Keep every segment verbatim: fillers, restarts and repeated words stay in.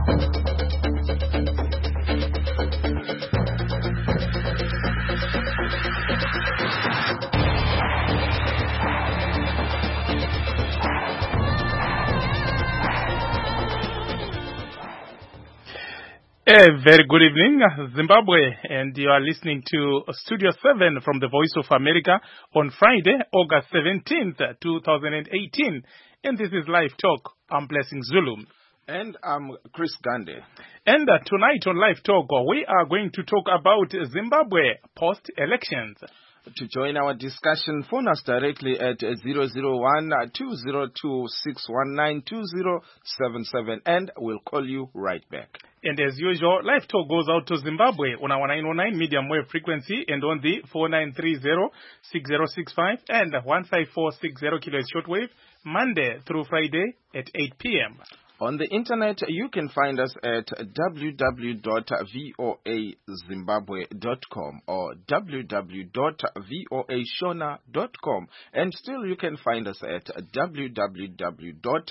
A very good evening, Zimbabwe, and you are listening to Studio seven from the Voice of America on Friday, August seventeenth, twenty eighteen. And this is Live Talk. I'm Blessing Zulu. And I'm Chris Gande. And uh, tonight on Live Talk, we are going to talk about Zimbabwe post-elections. To join our discussion, phone us directly at zero zero one, two zero two, six one nine, two zero seven seven, and we'll call you right back. And as usual, Live Talk goes out to Zimbabwe on our nine oh nine medium wave frequency and on the four nine three zero, six zero six five and one five four six zero kilohertz shortwave, Monday through Friday at eight p.m. On the internet, you can find us at w w w dot voa zimbabwe dot com or w w w dot voa shona dot com, and still you can find us at w w w dot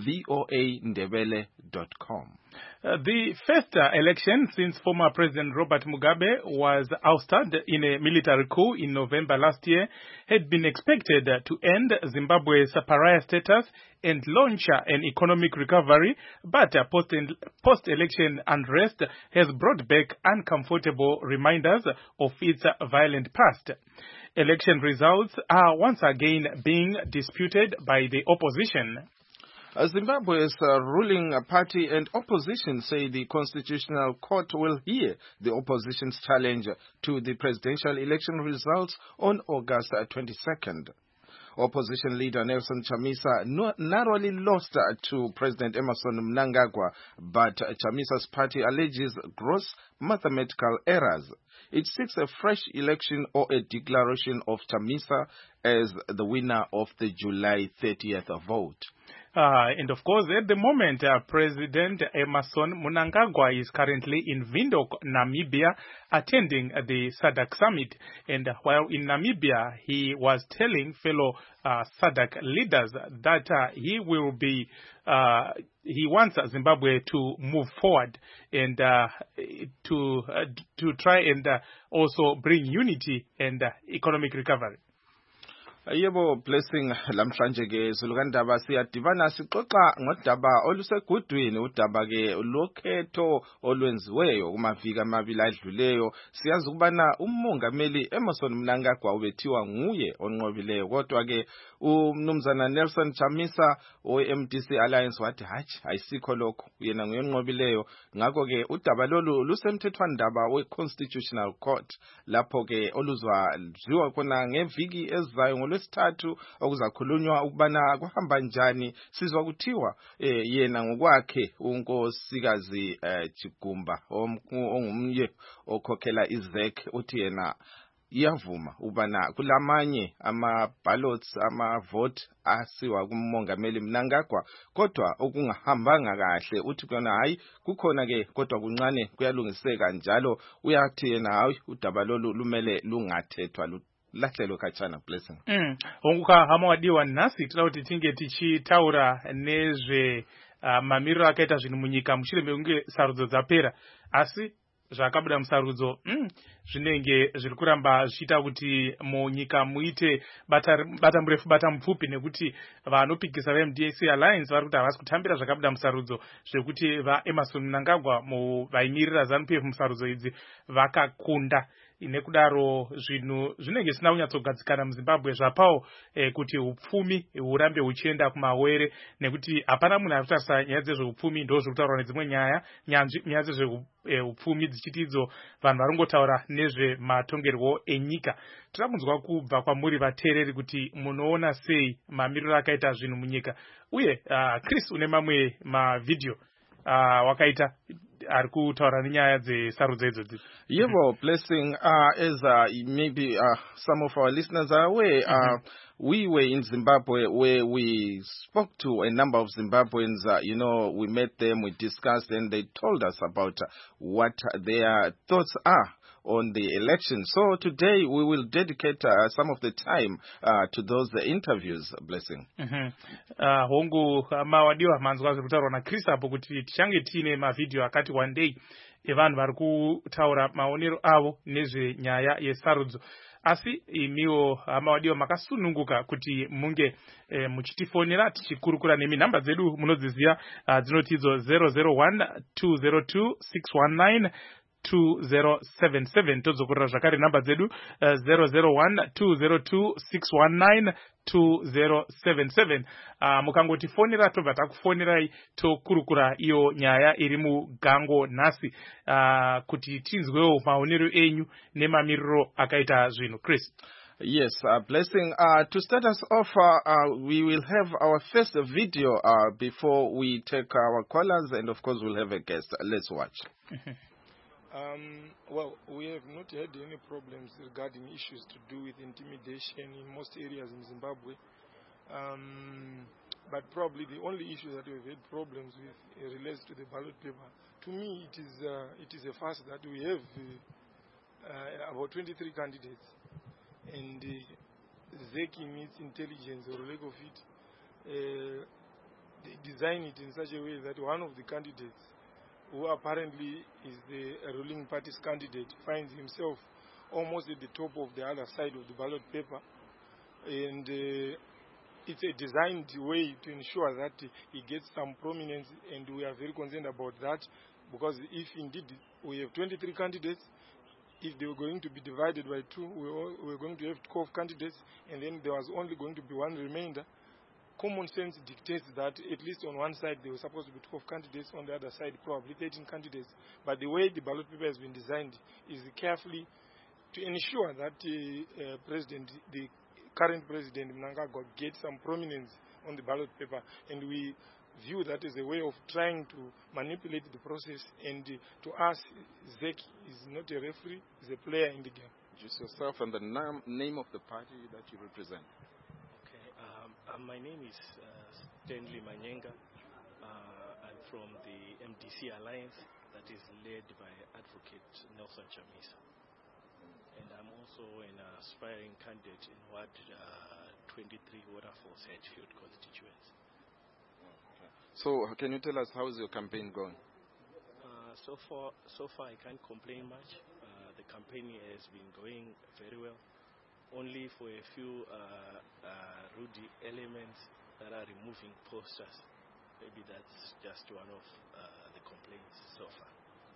voa ndebele dot com. Uh, the first uh, election since former President Robert Mugabe was ousted in a military coup in November last year had been expected uh, to end Zimbabwe's pariah status and launch uh, an economic recovery, but uh, post- post-election unrest has brought back uncomfortable reminders of its uh, violent past. Election results are once again being disputed by the opposition. Uh, Zimbabwe's uh, ruling party and opposition say the Constitutional Court will hear the opposition's challenge to the presidential election results on August twenty-second. Opposition leader Nelson Chamisa no- narrowly lost uh, to President Emmerson Mnangagwa, but uh, Chamisa's party alleges gross mathematical errors. It seeks a fresh election or a declaration of Chamisa as the winner of the July thirtieth vote. Uh, and of course, at the moment, uh, President Emmerson Mnangagwa is currently in Windhoek, Namibia, attending uh, the SADC summit. And uh, while in Namibia, he was telling fellow uh, SADC leaders that uh, he will be, uh, he wants Zimbabwe to move forward and uh, to uh, to try and uh, also bring unity and uh, economic recovery. Yebo Blessing, lamhlanje ke zulukandaba siyadibana sixoxa ngodaba olusegudwini, udaba ke lokhetho olwenziweyo kumaviki amabili adluleyo. Siyazi ukubana umongameli Emmerson Mnangagwa ubethiwa nguye onqobileyo, kodwa ke umnumzana Nelson Chamisa we-M D C Alliance wathi hatshi ayisikho lokho, yena nguyenqobileyo. Ngakho ke udaba lolu lusemthethwandaba we-Constitutional Court, lapho ke oluzwaziwa khona ngeviki ezayo ngolwesithathu okuzakhulunywa ukubana kuhamba njani. Sizwa kuthiwa eh, yena ngokwakhe unkosikazi eh, Chigumba ongumye okhokhela izek uthi yena iyavuma ubana kulamanye ama ballots ama vote asiwa kumongameli Mnangagwa, kodwa okungahambanga kahle uthi kona hayi kukhona ke kodwa kuncane kuyalungiseka, njalo uyathi yena hayi udaba lolu lumele lungathethwa lahlelo kachana. Blessing. Mm. Onguka hamawadiwa nasi tilauti tinge tichitaura nezve uh, mamiriro akaita zvinhu munyika mushure mekunge sarudzo dzapera, asi zvakabuda musarudzo mm, zvinenge zviri kuramba zvichiita kuti munyika muite bata, bata murefu bata mupfupi, nekuti vanopikisa va-M D C Alliance vari kuti havasi kutambira zvakabuda musarudzo zvekuti va-Emmerson Mnangagwa vaimirira ZANU-P F musarudzo idzi vakakunda. Nekudaro zvinhu zvinenge zvisina kunyatsogadzikana muZimbabwe zvapawo eh, kuti upfumi hurambe huchienda kumawere, nekuti hapana munhu ari kutarisa nyaya dzezveupfumi ndo zviri kutaurwa nedzimwe nyaya nyaya dzezveupfumi dzichiti idzo vanhu varongotaura nezvematongerwo enyika. Tira kunzwa kubva kwamuri vateereri kuti munoona sei mamiriro akaita zvinhu munyika, uye uh, Chris une mamwe mavhidhiyo uh, wakaita ari kutaura nenyaya dzesarudzo idzodzo. Yebo Blessing, uh, as uh, maybe uh, some of our listeners are aware, uh, mm-hmm. we were in Zimbabwe where we spoke to a number of Zimbabweans. Uh, you know, we met them, we discussed, and they told us about uh, what their thoughts are on the election. So today we will dedicate uh, some of the time uh, to those uh, interviews. Blessing. Mhm. Uh, hongu mawadiwa manzwa kutaura na Chris apo kuti tichange tine mavideo akati one day evanhu vari kutaura maonero avo nezve nyaya yesarudzo. Asi imiwo mawadiwa makasununguka kuti munge e, muchitifonera tichikurukura nemi. Namba dzedu munodziziva uh, dzinotidzo zero zero one two zero two six one nine two zero seven seven. Todzokorera zvakare namba dzedu uh, zero zero one two zero two six one nine two zero seven seven. Uh, mukangotifonera tobva takufonerai tokurukura iyo nyaya iri mugango nhasi uh, kuti tinzwewo maonero enyu nemamiriro akaita zvinhu. Chris. Yes, uh, Blessing. Uh, to start us off, uh, uh, we will have our first video uh, before we take our callers, and of course we'll have a guest. Let's watch. Um, well, we have not had any problems regarding issues to do with intimidation in most areas in Zimbabwe. Um, but probably the only issue that we've had problems with uh, relates to the ballot paper. To me, it is uh, it is a fact that we have uh, uh, about twenty-three candidates, and uh, Z E C, in its intelligence or lack of it, uh, they design it in such a way that one of the candidates, who apparently is the ruling party's candidate, finds himself almost at the top of the other side of the ballot paper. And uh, it's a designed way to ensure that he gets some prominence, and we are very concerned about that, because if indeed we have twenty-three candidates, if they were going to be divided by two, we were going to have twelve candidates, and then there was only going to be one remainder. Common sense dictates that at least on one side there were supposed to be twelve candidates, on the other side probably thirteen candidates. But the way the ballot paper has been designed is carefully to ensure that uh, uh, President, the current President Mnangagwa, gets some prominence on the ballot paper, and we view that as a way of trying to manipulate the process. And uh, to us, Z E C is not a referee; is a player in the game. Just yourself and the nam- name of the party that you represent. Uh, my name is uh, Stanley Manyenga. Uh, I'm from the M D C Alliance that is led by Advocate Nelson Chamisa. And I'm also an aspiring candidate in Ward uh, twenty-three Waterfalls Hedgefield constituency. Okay. So can you tell us how is your campaign going? Uh, so far, so far I can't complain much. Uh, the campaign has been going very well. Only for a few uh, uh, rude elements that are removing posters. Maybe that's just one of uh, the complaints so far.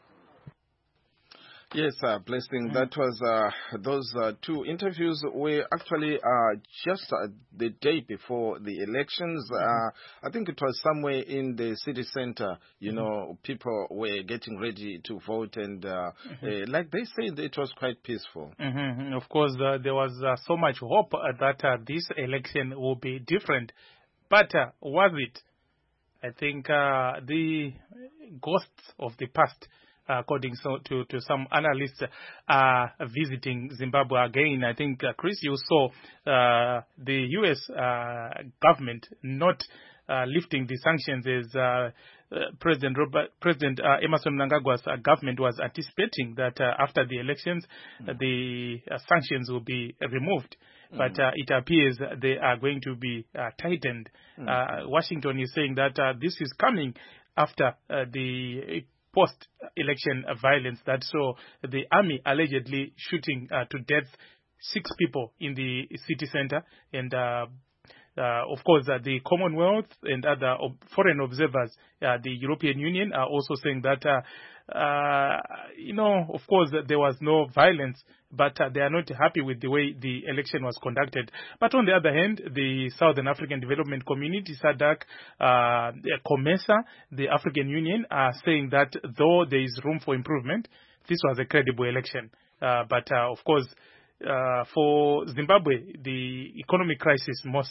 Yes, uh, Blessing, mm. that was uh, those uh, two interviews were actually uh, just uh, the day before the elections. Mm. Uh, I think it was somewhere in the city center, you mm. know, people were getting ready to vote, and uh, mm-hmm. uh, like they said, it was quite peaceful. Mm-hmm. Of course, uh, there was uh, so much hope uh, that uh, this election will be different. But uh, was it? I think uh, the ghosts of the past, Uh, according so, to, to some analysts, are uh, visiting Zimbabwe again. I think, uh, Chris, you saw uh, the U S uh, government not uh, lifting the sanctions as uh, uh, President Robert, President uh, Emmerson Mnangagwa's uh, government was anticipating that uh, after the elections, mm. uh, the uh, sanctions will be removed. Mm. But uh, it appears they are going to be uh, tightened. Mm. Uh, Washington is saying that uh, this is coming after uh, the post-election violence that saw the army allegedly shooting uh, to death six people in the city center. And uh, uh, of course, uh, the Commonwealth and other ob- foreign observers, uh, the European Union, are also saying that, uh, uh, you know, of course, there was no violence, but uh, they are not happy with the way the election was conducted. But on the other hand, the Southern African Development Community, SADC, uh, COMESA, the African Union, are saying that though there is room for improvement, this was a credible election. Uh, but uh, of course, uh, for Zimbabwe, the economic crisis mostly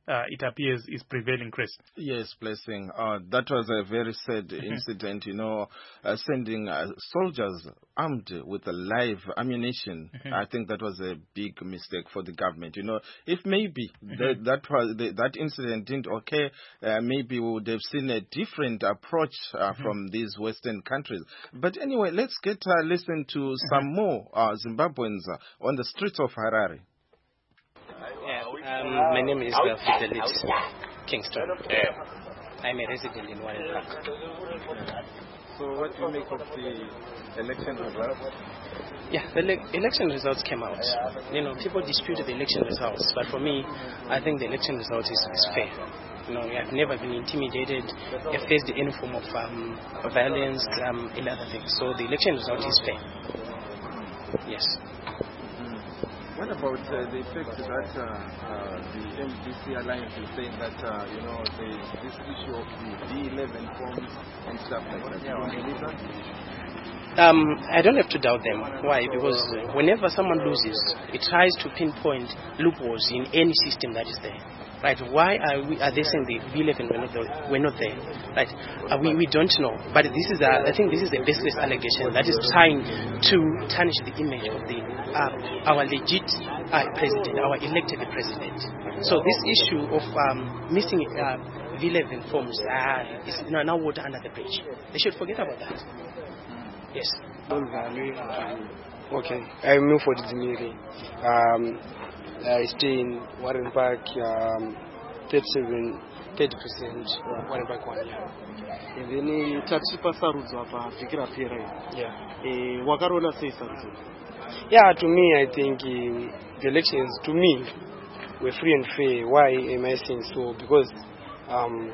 uh, it appears is prevailing, Chris. Yes, Blessing. Uh, that was a very sad incident, you know, uh, sending uh, soldiers armed with a live ammunition. Mm-hmm. I think that was a big mistake for the government. You know, if maybe Mm-hmm. the, that was the, that incident didn't occur, uh, maybe we would have seen a different approach uh, mm-hmm. from these Western countries. But anyway, let's get uh, listen to mm-hmm. some more uh, Zimbabweans uh, on the streets of Harare. Yeah, um, my name is Belfi Delit Kingston. Yeah. I'm a resident in Warren Park. So what do you make of the election results? Yeah, the le- election results came out. You know, people disputed the election results, but for me, I think the election result is, is fair. You know, I've never been intimidated, I've faced any form of um, violence, um, and other things. So the election result is fair. Yes. What about uh, the effect that uh, uh, the M D C Alliance is saying that, uh, you know, the, this issue of the D eleven forms and stuff like that? Yeah, you believe that? Um, I don't have to doubt them. Why? Because whenever someone loses, it tries to pinpoint loopholes in any system that is there. Right? Why are we? Are they saying the D eleven were not there? We're not there. Right? Uh, we we don't know. But this is a. I think this is a baseless allegation that is trying to tarnish the image of the uh, our legit uh, president, our elected president. So this issue of um, missing uh, D eleven forms uh, is now water under the bridge. They should forget about that. Yes. Okay. I'm Milford Dimiri. Um, I stay in Warren Park, um, thirty-seven, thirty percent Warren Park one year. And then tatipa sarudzo apa vikira pera. Yeah. Eh, wakarona sei sarudzo? Yeah, to me, I think um, the elections, to me, were free and fair. Why am I saying so? Because um,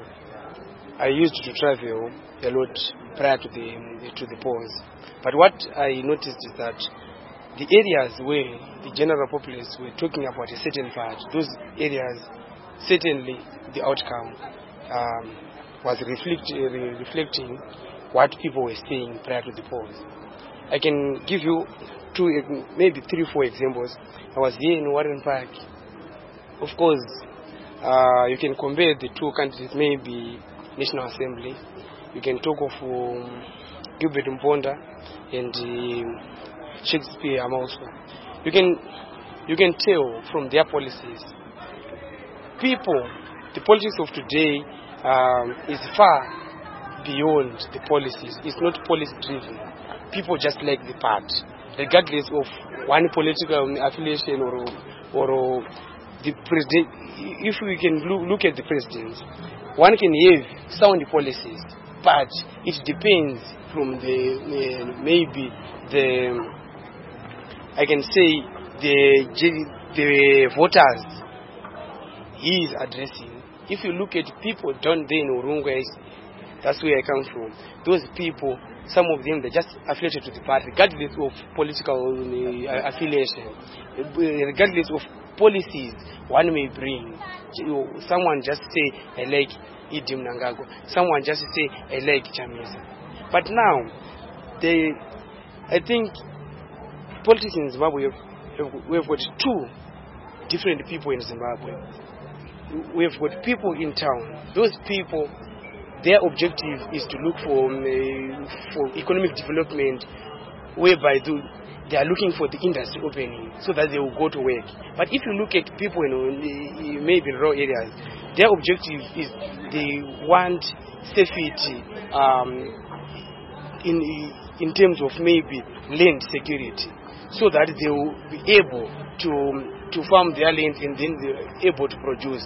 I used to travel a lot prior to the to the polls. But what I noticed is that the areas where the general populace were talking about a certain part, those areas, certainly the outcome um, was reflect, uh, reflecting what people were saying prior to the polls. I can give you two, maybe three, four examples. I was here in Warren Park. Of course, uh, you can compare the two candidates, maybe National Assembly. You can talk of um, Gilbert Mponda and uh, Shakespeare also. You can you can tell from their policies. People, the politics of today um, is far beyond the policies. It's not policy driven. People just like the part, regardless of one political affiliation or or the president. If we can look, look at the president, one can have sound policies, but it depends from the uh, maybe the I can say the the voters he is addressing. If you look at people down there in Urunga, that's where I come from. Those people, some of them, they're just affiliated to the party, regardless of political uh, affiliation, regardless of policies one may bring. Someone just say, I like Idi Mnangagwa. Someone just say, I like Chamisa. But now, they, I think politics in Zimbabwe, we've got two different people in Zimbabwe. We've got people in town. Those people, their objective is to look for um, for economic development, whereby do, they are looking for the industry opening so that they will go to work. But if you look at people in maybe rural areas, their objective is they want safety um, in in terms of maybe land security, so that they will be able to to farm their land and then they're able to produce.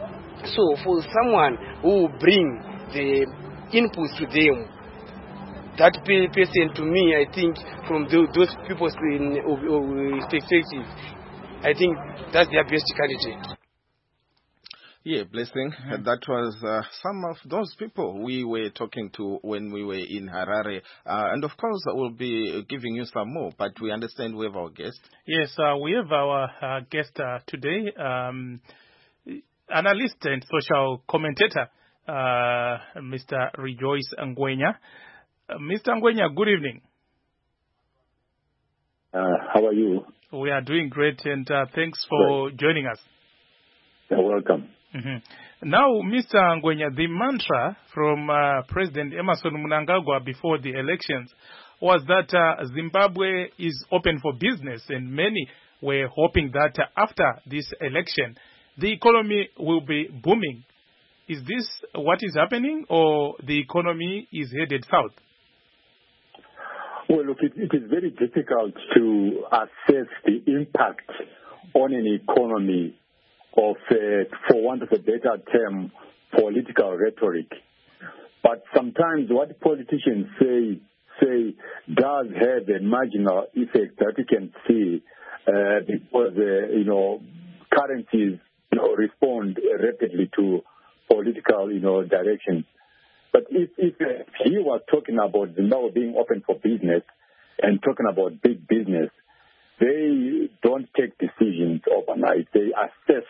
So for someone who will bring the inputs to them, that person, to me, I think from those people's perspective, I think that's their best candidate. Yeah, Blessing. Mm-hmm. That was uh, some of those people we were talking to when we were in Harare. Uh, and of course, we'll be giving you some more, but we understand we have our guest. Yes, uh, we have our uh, guest uh, today, um, analyst and social commentator, uh, Mister Rejoice Ngwenya. Uh, Mister Ngwenya, good evening. Uh, how are you? We are doing great, and uh, thanks for great. joining us. You're welcome. Mm-hmm. Now, Mister Ngwenya, the mantra from uh, President Emerson Mnangagwa before the elections was that uh, Zimbabwe is open for business, and many were hoping that uh, after this election, the economy will be booming. Is this what is happening, or the economy is headed south? Well, look, it, it is very difficult to assess the impact on an economy of, uh, for want of a better term, political rhetoric. But sometimes what politicians say say does have a marginal effect that you can see uh, because, uh, you know, currencies you know, respond rapidly to political, you know, directions. But if, if uh, he was talking about Zimbabwe being open for business and talking about big business, they don't take decisions overnight. They assess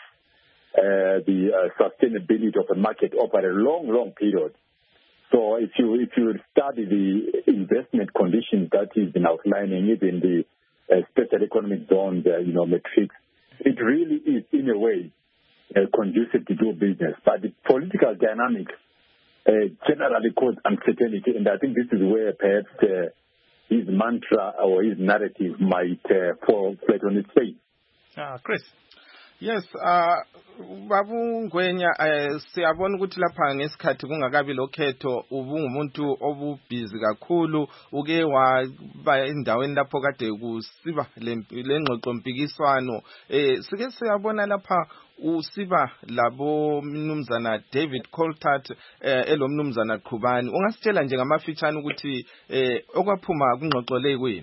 uh, the uh, sustainability of a market over a long, long period. So if you if you study the investment conditions that he's been outlining, even the uh, special economic zones, uh, you know, metrics, it really is in a way uh, conducive to do business. But the political dynamics uh, generally cause uncertainty, and I think this is where perhaps uh, his mantra or his narrative might uh, fall flat on its face. Uh, Chris. Yes, uh babu Ngwenya uh, siyabona ukuthi lapha ngesikhathi kungakabi lokhetho ubungumuntu obubhizi kakhulu uke waba endaweni lapho kade kusiba lengxoxo mpikiswano eh sike siyabona lapha usiba labo mnumzana David Coltart eh elomnumzana Qhubani ungasitshela nje ngamafitshane ukuthi eh okwaphuma kungxoxo le kwini?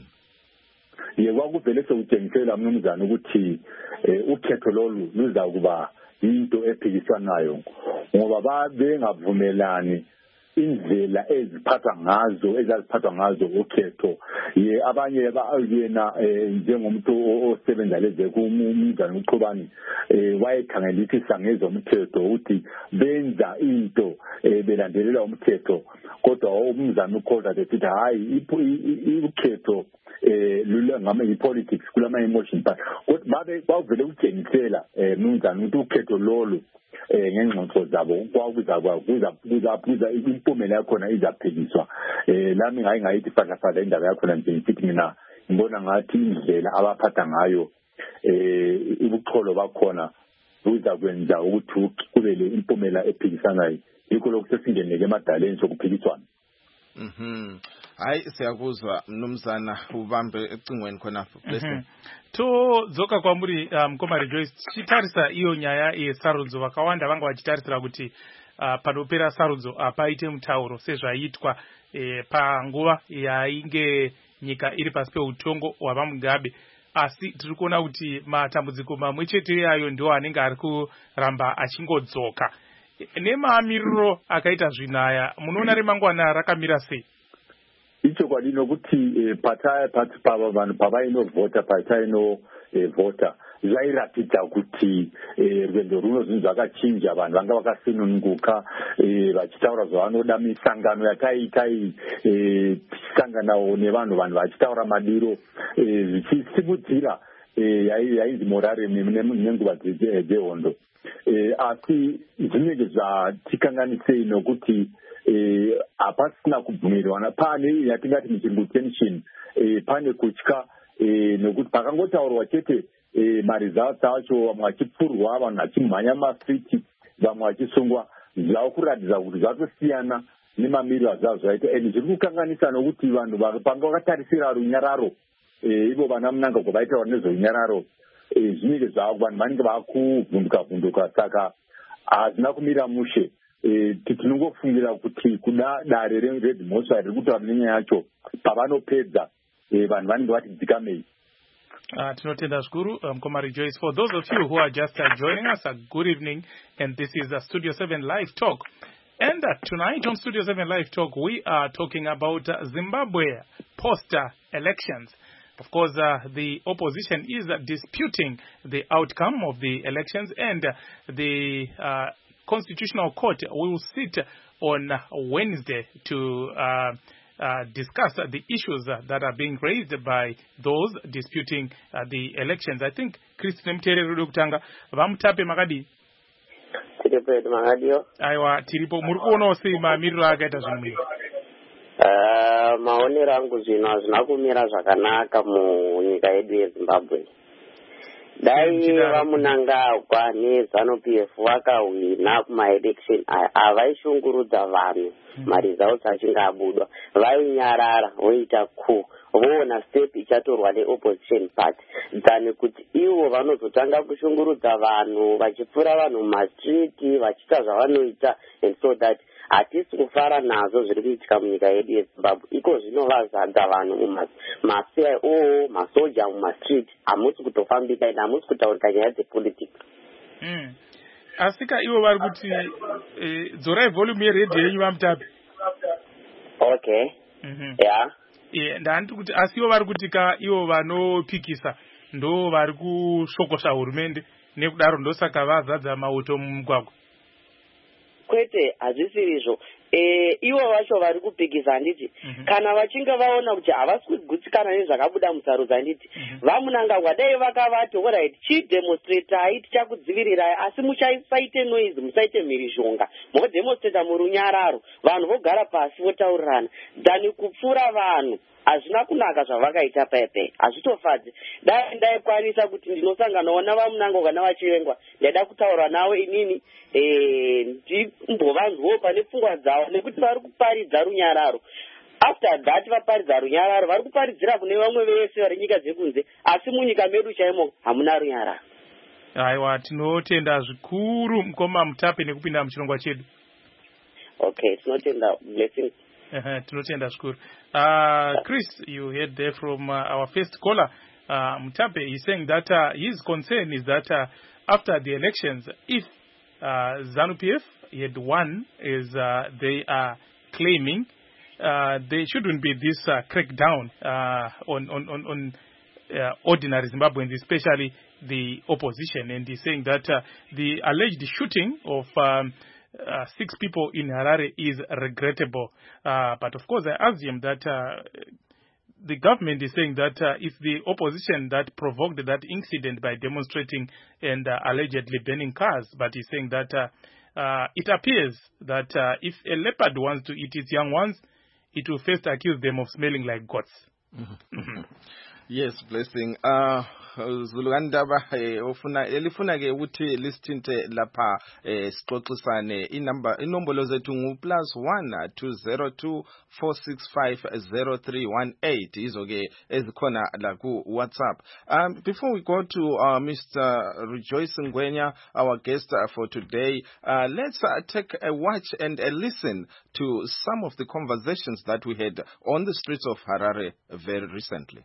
Yebo akuvele sewutshengisela mnumzana ukuthi ukhetho lolu luza kuba into ephikisanayo ngoba babengavumelani indlela eziphatha ngazo ezaziphatha ngazo ukhetho ye abanye bayena njengomuntu osebenza leze kumnumzana uQhubani wayekhangelisisa ngezomthetho ukuthi benza into belandelela umthetho kodwa umnumzana uKhoza ethi hayi ukhetho eh lula ngama i-politics kulama emotions but babe bavele ukutshengisela eh mnumzana ukuthi ukhetho lolu eh ngengxoxo zabo kwakuzakwa kuza kuza kuza impumela yakhona izaphikiswa eh lami ngayi ngayithi fadla fadla indaba yakhona nje ithi mina ngibona ngathi indlela abaphatha ngayo eh ubucholo bakhona kuza kwenza ukuthi kube le impumela ephikisanayo yikho lokho sesingeneke emadaleni sokuphikiswana. Mhm. Hayi siyakuzwa mnumzana ubambe ecingweni khona blessing. To dzoka kwamuri mkomari Joyce chitarisa iyo nyaya yesarudzo vakawanda vanga vachitarisira kuti uh, panopera sarudzo apaite mutauro sezvaitwa eh, panguva yainge nyika iri pasi peutongo hwaVaMugabe asi tiri kuona kuti matambudziko mamwe chete ayo ndiwo anenge ari kuramba achingodzoka nemaamiriro akaita zvinaya munoona remangwana rakamira sei? Icho kwadino kuti pataya pati pava vanhu pavainovhota patainovhota zvairatidza kuti rwendo runo zvinhu zvakachinja vanhu vanga vakasununguka vachitaura zvavanoda misangano yataita tichisanganawo nevanhu vanhu vachitaura madiro zvichisimudzira yainzi morare nenguva dzehondo asi zvinenge zvatikanganisei nokuti hapasina kubvumirwana pane yatingati muchingu tension pane kutya nokuti pakangotaurwa chete maresults acho vamwe vachipfurwa vanhu vachimhanya mastriti vamwe vachisungwa zvava kuratidza kuti zvatosiyana nemamiriro azvazvo zvaita and zviri kukanganisa nokuti vanhu panga vakatarisira runyararo ivo vana Mnangagwa vaitaura nezverunyararo zvinenge zvava vanhu vanenge vakuvhunduka vhunduka saka hazvina kumira mushe tinongofungira kuti kuda dare rered mosva riri kutaura nenyaya yacho pavanopedza vanhu vanenge vati dzikamei. Uh, tinotenda zvikuru mkomari Joyce. For those of you who are just uh, joining us, uh, good evening, and this is uh, Studio seven Live Talk. And uh, tonight on Studio seven Live Talk, we are talking about uh, Zimbabwe post-elections. Of course, uh, the opposition is uh, disputing the outcome of the elections, and uh, the uh, Constitutional Court will sit on Wednesday to uh, uh, discuss uh, the issues uh, that are being raised by those disputing uh, the elections. I think Christine Mtere Rudukutanga, Vamutape Magadi. tiripo yedu makadiyo. Aiwa, tiripo. Muri kuonawo sei mamiriro akaita zvinhu munyika? Uh, maonero angu zvino hazvina kumira zvakanaka munyika yedu yeZimbabwe. Dai vamunangagwa neZANU-P F vakahwina kumaelection aya havaishungurudza vanhu maresults achinge abudwa, vainyarara voita ku voona step ichatorwa neopposition party than kuti ivo vanozotanga kushungurudza vanhu vachipfura vanhu mumastreet vachiita zvavanoita, and so that hatisi kufara nazvo zviri kuitika munyika yedu yeZimbabwe. Iko zvino vazadza vanhu muma-C I O masoja mumastreet, hamusi kutofambika ende hamusi kutaurika nyaya dzepolitics. Mm. Asika ivo vari kuti eh, dzorai volume yeredhi yenyu vaMutape. Okay. Mhm. Yeah. Yeah, ndandi kuti asi ivo vari kuti ka ivo vanopikisa ndo vari kusvokosva hurumende nekudaro ndosaka vazadza mauto mumugwagwa. Kwete hazvisiri izvo. Eh, ivo vacho vari kupikisa handiti. Mm-hmm. Kana vachinge vaona kuti havasi kugutsikana nezvakabuda musarudzo handiti. Mm-hmm. Vamunangagwa dai vakavati alright chidemonstratai tichakudzivirirai asi musaite noise, musaite mhirizhonga. Modemonstrata murunyararo. Vanhu vogara pasi votaurirana. Dhani kupfura vanhu. Hazvina kunaka zvavakaita pepe. Hazvitofadzi. Dai ndaikwanisa kuti ndinosanganawo navamunangagwa navachirengwa. Ndaida kutaura nawe inini eh ndimbovanhuwo pane pfungwa dzavo nekuti vari kuparidza runyararo. After that vaparidza runyararo vari kuparidzira kune vamwe vese vari nyika dzekunze, asi munyika medu chaimo hamuna runyararo. Aiwa, tinotenda zvikuru mukoma Mutape nekupinda muchirongwa chedu. Okay, tinotenda. Blessings. Uh, tinotenda zvikuru. Uh, Chris, you heard there from uh, our first caller, uh, Mutape. He's saying that uh, his concern is that uh, after the elections, if uh, ZANU-P F had won, as uh, they are claiming, uh, there shouldn't be this uh, crackdown uh, on on on, on uh, ordinary Zimbabweans, especially the opposition. And he's saying that uh, the alleged shooting of um, Uh, six people in Harare is regrettable. Uh, but of course, I asked him that uh, the government is saying that uh, it's the opposition that provoked that incident by demonstrating and uh, allegedly burning cars. But he's saying that uh, uh, it appears that uh, if a leopard wants to eat its young ones, it will first accuse them of smelling like goats. Mm-hmm. Yes, Blessing. Uh, Zulugandaba ofuna elifuna ke ukuthi lisithinte lapha sixoxisane inamba inombolo zethu ngu plus one two zero two four six five zero three one eight izo ke ezikhona la ku WhatsApp. Um before we go to uh, Mister Rejoice Ngwenya, our guest uh, for today, uh, let's uh, take a watch and a listen to some of the conversations that we had on the streets of Harare very recently.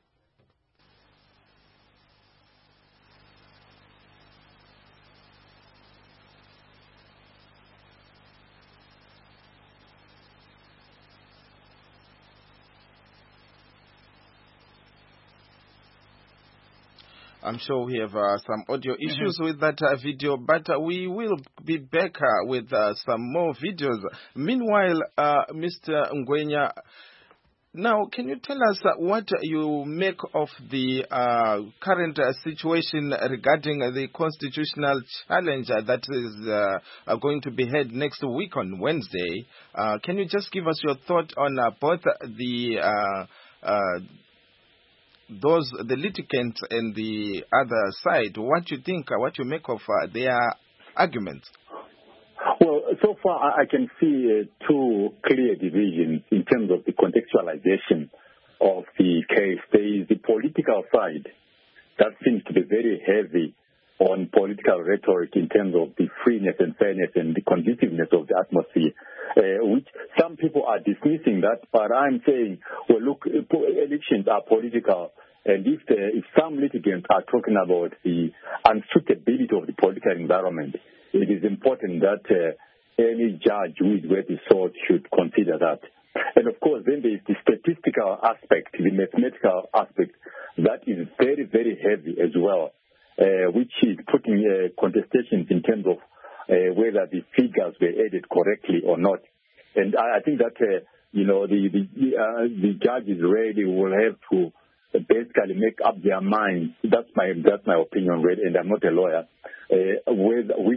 I'm sure we have uh, some audio issues mm-hmm. with that uh, video, but uh, we will be back uh, with uh, some more videos. Meanwhile, uh, Mister Ngwenya, now can you tell us uh, what you make of the uh, current uh, situation regarding uh, the constitutional challenge uh, that is uh, uh, going to be held next week on Wednesday? Uh, can you just give us your thought on uh, both the uh, uh, those the litigants and the other side, what you think, uh, what you make of uh, their arguments? Well, so far I can see uh, two clear divisions in terms of the contextualization of the case. There is the political side that seems to be very heavy on political rhetoric in terms of the freeness and fairness and the conduciveness of the atmosphere, uh, which some people are dismissing that, but I'm saying, well, look, elections are political, and if, the, if some litigants are talking about the unsuitability of the political environment, it is important that uh, any judge who is worth his salt should consider that. And of course, then there is the statistical aspect, the mathematical aspect, that is very, very heavy as well. Uh, which is putting uh, contestations in terms of uh, whether the figures were added correctly or not. And I, I think that, uh, you know, the the, uh, the judges really will have to basically make up their minds. That's my that's my opinion, really, and I'm not a lawyer, uh, with, which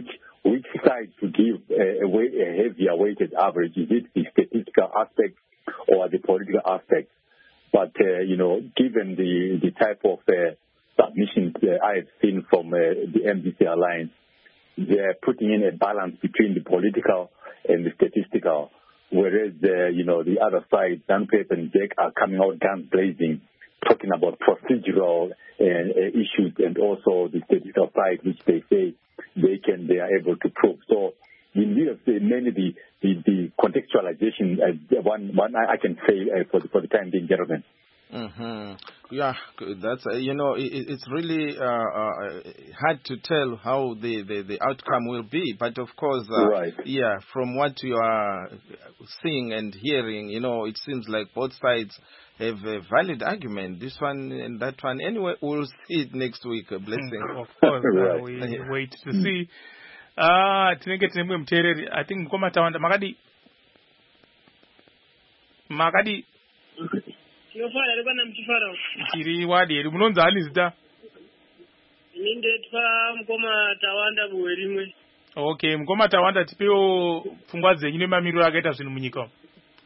which side to give a, a, way, a heavier weighted average. Is it the statistical aspect or the political aspect? But, uh, you know, given the, the type of uh, submissions uh, I have seen from uh, the M D C Alliance, they're putting in a balance between the political and the statistical, whereas, uh, you know, the other side, Zanpep and Jack, are coming out guns blazing, talking about procedural uh, uh, issues and also the statistical side, which they say they can, they are able to prove. So, in view of the, mainly the, the, the contextualization, uh, one, one I can say uh, for, the, for the time being, gentlemen. Mm-hmm. Yeah, that's, uh, you know, it, it's really uh, uh, hard to tell how the, the, the outcome will be. But of course, uh, right. yeah, from what you are seeing and hearing, you know, it seems like both sides have a valid argument. This one and that one. Anyway, we'll see it next week. A blessing. Mm, of course, right. uh, we yeah. wait to see. Ah, tinenge tine mumwe muteereri. I think Mukoma Tawanda makadi makadi tinofara iri pana muchifara tiri wadi eri munonzi ani zita ini ndetwa Mukoma Tawanda buwe rimwe. Okay, Mukoma Tawanda tipewo pfungwa dzenyu nemamiriro akaita zvinhu munyika umu.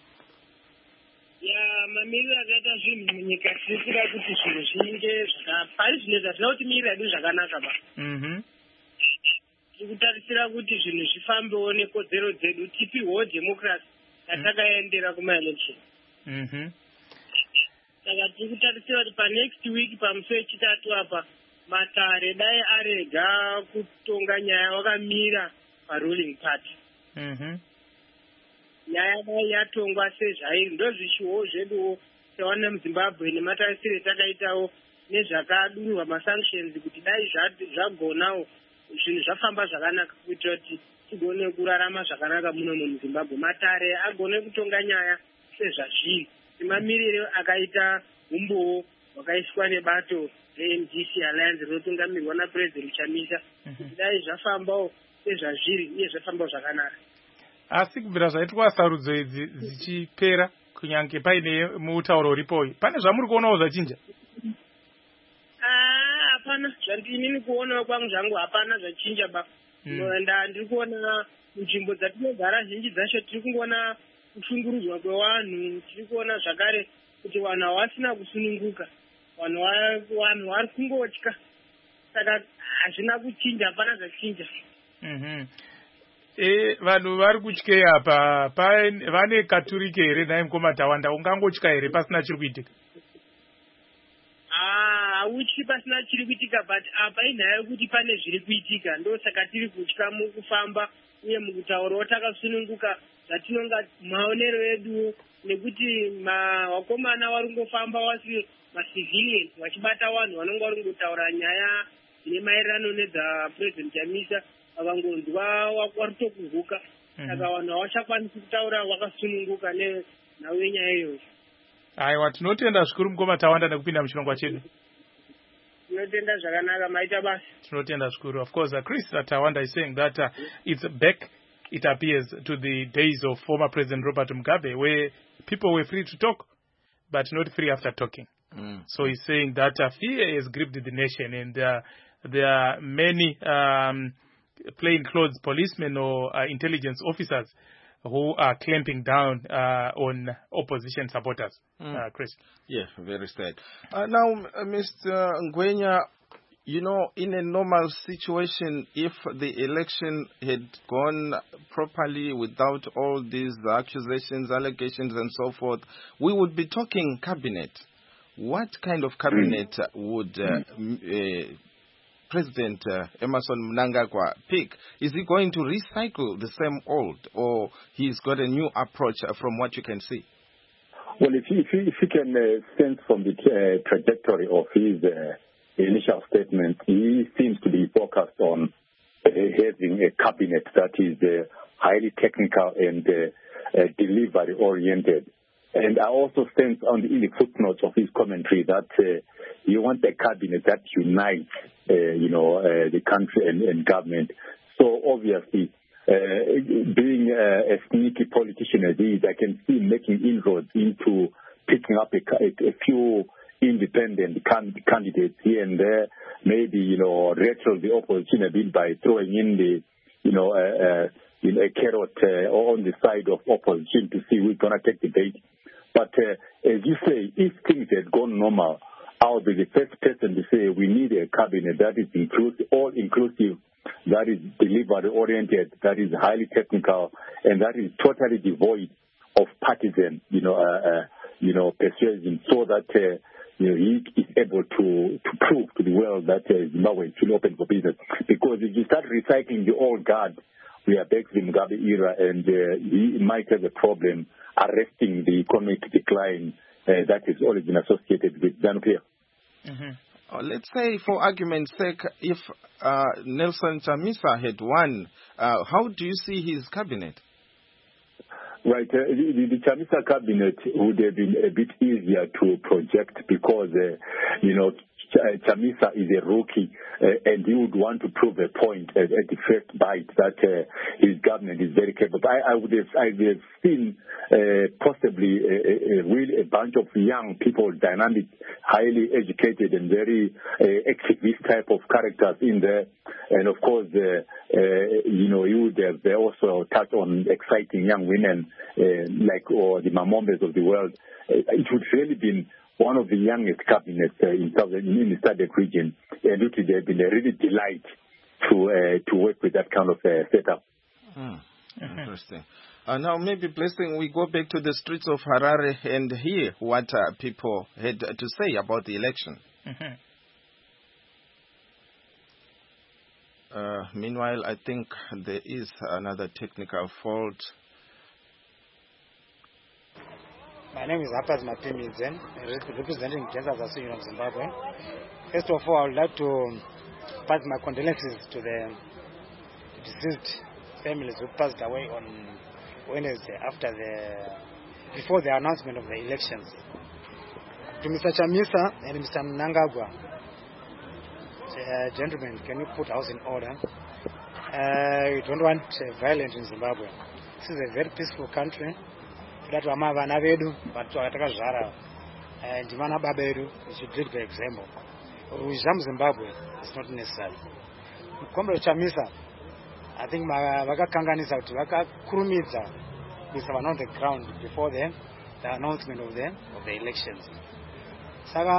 Ya mamiriro akaita zvinhu munyika tinosira kuti zvinhu zvinge pari zvine zvatina kuti miriro yedu zvakanaka ba. Mhm. Tikutarisira kuti zvinhu zvifambewo nekodzero dzedu tipiwo democracy yatakaendera kuma-election. Mhm. Saka tiri kutarisira kuti panext week pamusi wechitatu apa Matare dai arega kutonga nyaya wakamira paruling party. Mhm. Nyaya dai yatongwa sezvairi ndozvichiwo zveduwo sewana muZimbabwe nematarisiro takaitawo nezvakadururwa masanctions kuti dai zvagonawo zvinhu zvafamba zvakanaka kuitira kuti tigone kurarama zvakanaka muno muZimbabwe. Matare agone kutonga nyaya sezvazviri mamiriro akaita umbowo wakaiswa nebato re-M D C Alliance rinotungamirwa naPresident Chamisa kuti dai zvafambawo sezvazviri uye zvafambawo zvakanaka. Asi kubvira zvaitwa sarudzo idzi dzichipera kunyange paine mutauro uripoyu, pane zvamuri kuonawo zvachinja? Ah, hapana. Zvandinini kuonawo kwangu zvangu hapana zvachinja ba. Nda ndiri kuona nzvimbo dzatinogara zhinji dzacho tiri kungoona kushungurudzwa kwevanhu, tiri kuona zvakare kuti vanhu havasina kusununguka, vanhu vanhu vari kungotya. Saka hazvina kuchinja, hapana zvachinja. Mhm. Eh, vanhu vari kutyei apa? Vane katurike here naye Mukoma Tawanda? Ungangotya here pasina chiri kuitika? Ah, hauchi pasina chiri kuitika, but apa inyaya yekuti pane zviri kuitika. Ndosaka tiri kutya mukufamba uye mukutaurawo takasununguka zvatinonga maonero edu, nekuti vakomana vari kungofamba wasi macivilian vachibata vanhu vanonga vari kungotaura nyaya dzine maererano nedzaPresident Chamisa, vakangonzwa vari tokuhuka. Saka vanhu havachakwanisi kutaura vakasununguka nhau yenyaya iyoyo. Aiwa, tinotenda zvikuru Mukoma Tawanda nekupinda muchirongwa chedu. Tinotenda zvakanaka, maita basa. Tinotenda zvikuru. Of course, uh, Chris Tawanda is saying that uh, it's back, it appears, to the days of former President Robert Mugabe, where people were free to talk, but not free after talking. Mm. So he's saying that uh, fear has gripped the nation, and uh, there are many um, plainclothes policemen or uh, intelligence officers who are clamping down uh, on opposition supporters. Mm. Uh, Chris. Yeah, very sad. Uh, now, uh, Mister Ngwenya, you know, in a normal situation, if the election had gone properly without all these accusations, allegations, and so forth, we would be talking cabinet. What kind of cabinet would uh, uh, President uh, Emmerson Mnangagwa pick? Is he going to recycle the same old, or he's got a new approach uh, from what you can see? Well, if you, if you, if you can uh, sense from the uh, trajectory of his uh, initial statement, he seems to be focused on uh, having a cabinet that is uh, highly technical and uh, uh, delivery-oriented. And I also sense on the, in the footnotes of his commentary that uh, you want a cabinet that unites, uh, you know, uh, the country and, and government. So obviously, uh, being uh, a sneaky politician as he is, I can see him making inroads into picking up a, a, a few independent can, candidates here and there, maybe, you know, retro the opposition a bit by throwing in the you know, uh, uh, you know, a carrot uh, on the side of opposition to see who's going to take the bait. But uh, as you say, if things had gone normal, I would be the first person to say we need a cabinet that is inclusive, all inclusive, that is delivery-oriented, that is highly technical, and that is totally devoid of partisan, you know, uh, uh, you know, persuasion, so that uh, you know he is able to to prove to the world that uh, Zimbabwe is still open for business. Because if you start recycling the old guard, we are back to the Mugabe era, and uh, he might have a problem arresting the economic decline uh, that is always been associated with ZANU-P F. Mm-hmm. Uh, let's say, for argument's sake, if uh, Nelson Chamisa had won, uh, how do you see his cabinet? Right. Uh, the, the Chamisa cabinet would have been a bit easier to project because, uh, you know, Ch- Chamisa is a rookie uh, and he would want to prove a point at, at the first bite that uh, his government is very capable. I, I would have, I would have seen uh, possibly a, a, a really a bunch of young people, dynamic, highly educated and very uh, activist type of characters in there. And of course, uh, uh, you know, he would have also touched on exciting young women uh, like or the Mamombes of the world. Uh, it would really been one of the youngest cabinets uh, in, in the SADC region, and it would have been a really delight to uh, to work with that kind of uh, setup. Hmm. Interesting. Uh, now, maybe, Blessing, we go back to the streets of Harare and hear what uh, people had to say about the election. Mm-hmm. Uh, meanwhile, I think there is another technical fault. My name is Apaz Mapimidzen, representing Gensas Association of Zimbabwe. First of all, I would like to pass my condolences to the deceased families who passed away on Wednesday after the, before the announcement of the elections. To Mister Chamisa and Mister Mnangagwa, uh, gentlemen, can you put house in order? Uh, we don't want uh, violence in Zimbabwe. This is a very peaceful country. That vama vana vedu vatu vatakazvara ndivana baba vedu, we should lead by example. Ruzha muZimbabwe is not necessary. Comrade Chamisa, I think vakakanganisa kuti vakakurumidza kuisa vana on the ground before the, the announcement of the of the elections. Saka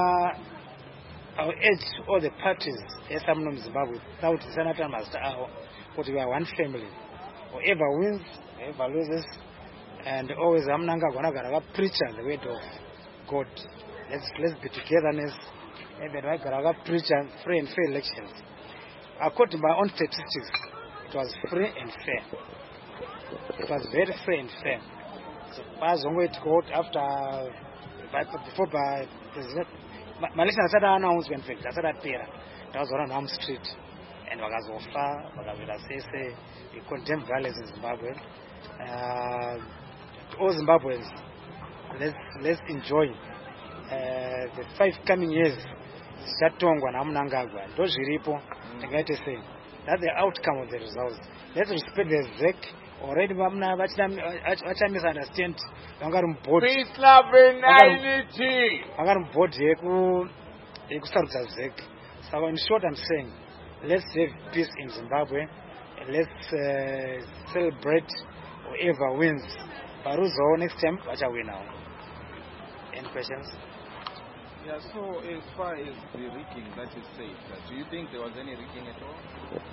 I will urge all the parties esamuno muZimbabwe without Senator Master Aho kuti we are one family. Whoever wins, whoever loses, and always Amnangagwa Nagara preacher the word of God. Let's let's be togetherness. And then I preacher free and fair elections. According to my own statistics, it was free and fair. It was very free and fair. So as long as it got after by, before by President Malaysia said announcement fact, I said that Pera. That was on Home Street. And Wagazofa, Wagavila Sese, we condemn violence in Zimbabwe. Uh, all Zimbabweans, let's let's enjoy uh, the five coming years. Zatongwa na Mnangagwa ndo zviripo tingaite sei. That's the outcome of the results. Let's respect the Z E C. Already vamna vacha misunderstand vangari mubhodi peace love and unity vangari mubhodi yeku yekusarudza Z E C. So in short, I'm saying let's have peace in Zimbabwe. Let's uh, celebrate whoever wins. Baruzo next time vacha win now. Any questions? Yeah, so as far as the rigging that is said, uh, do you think there was any rigging at all?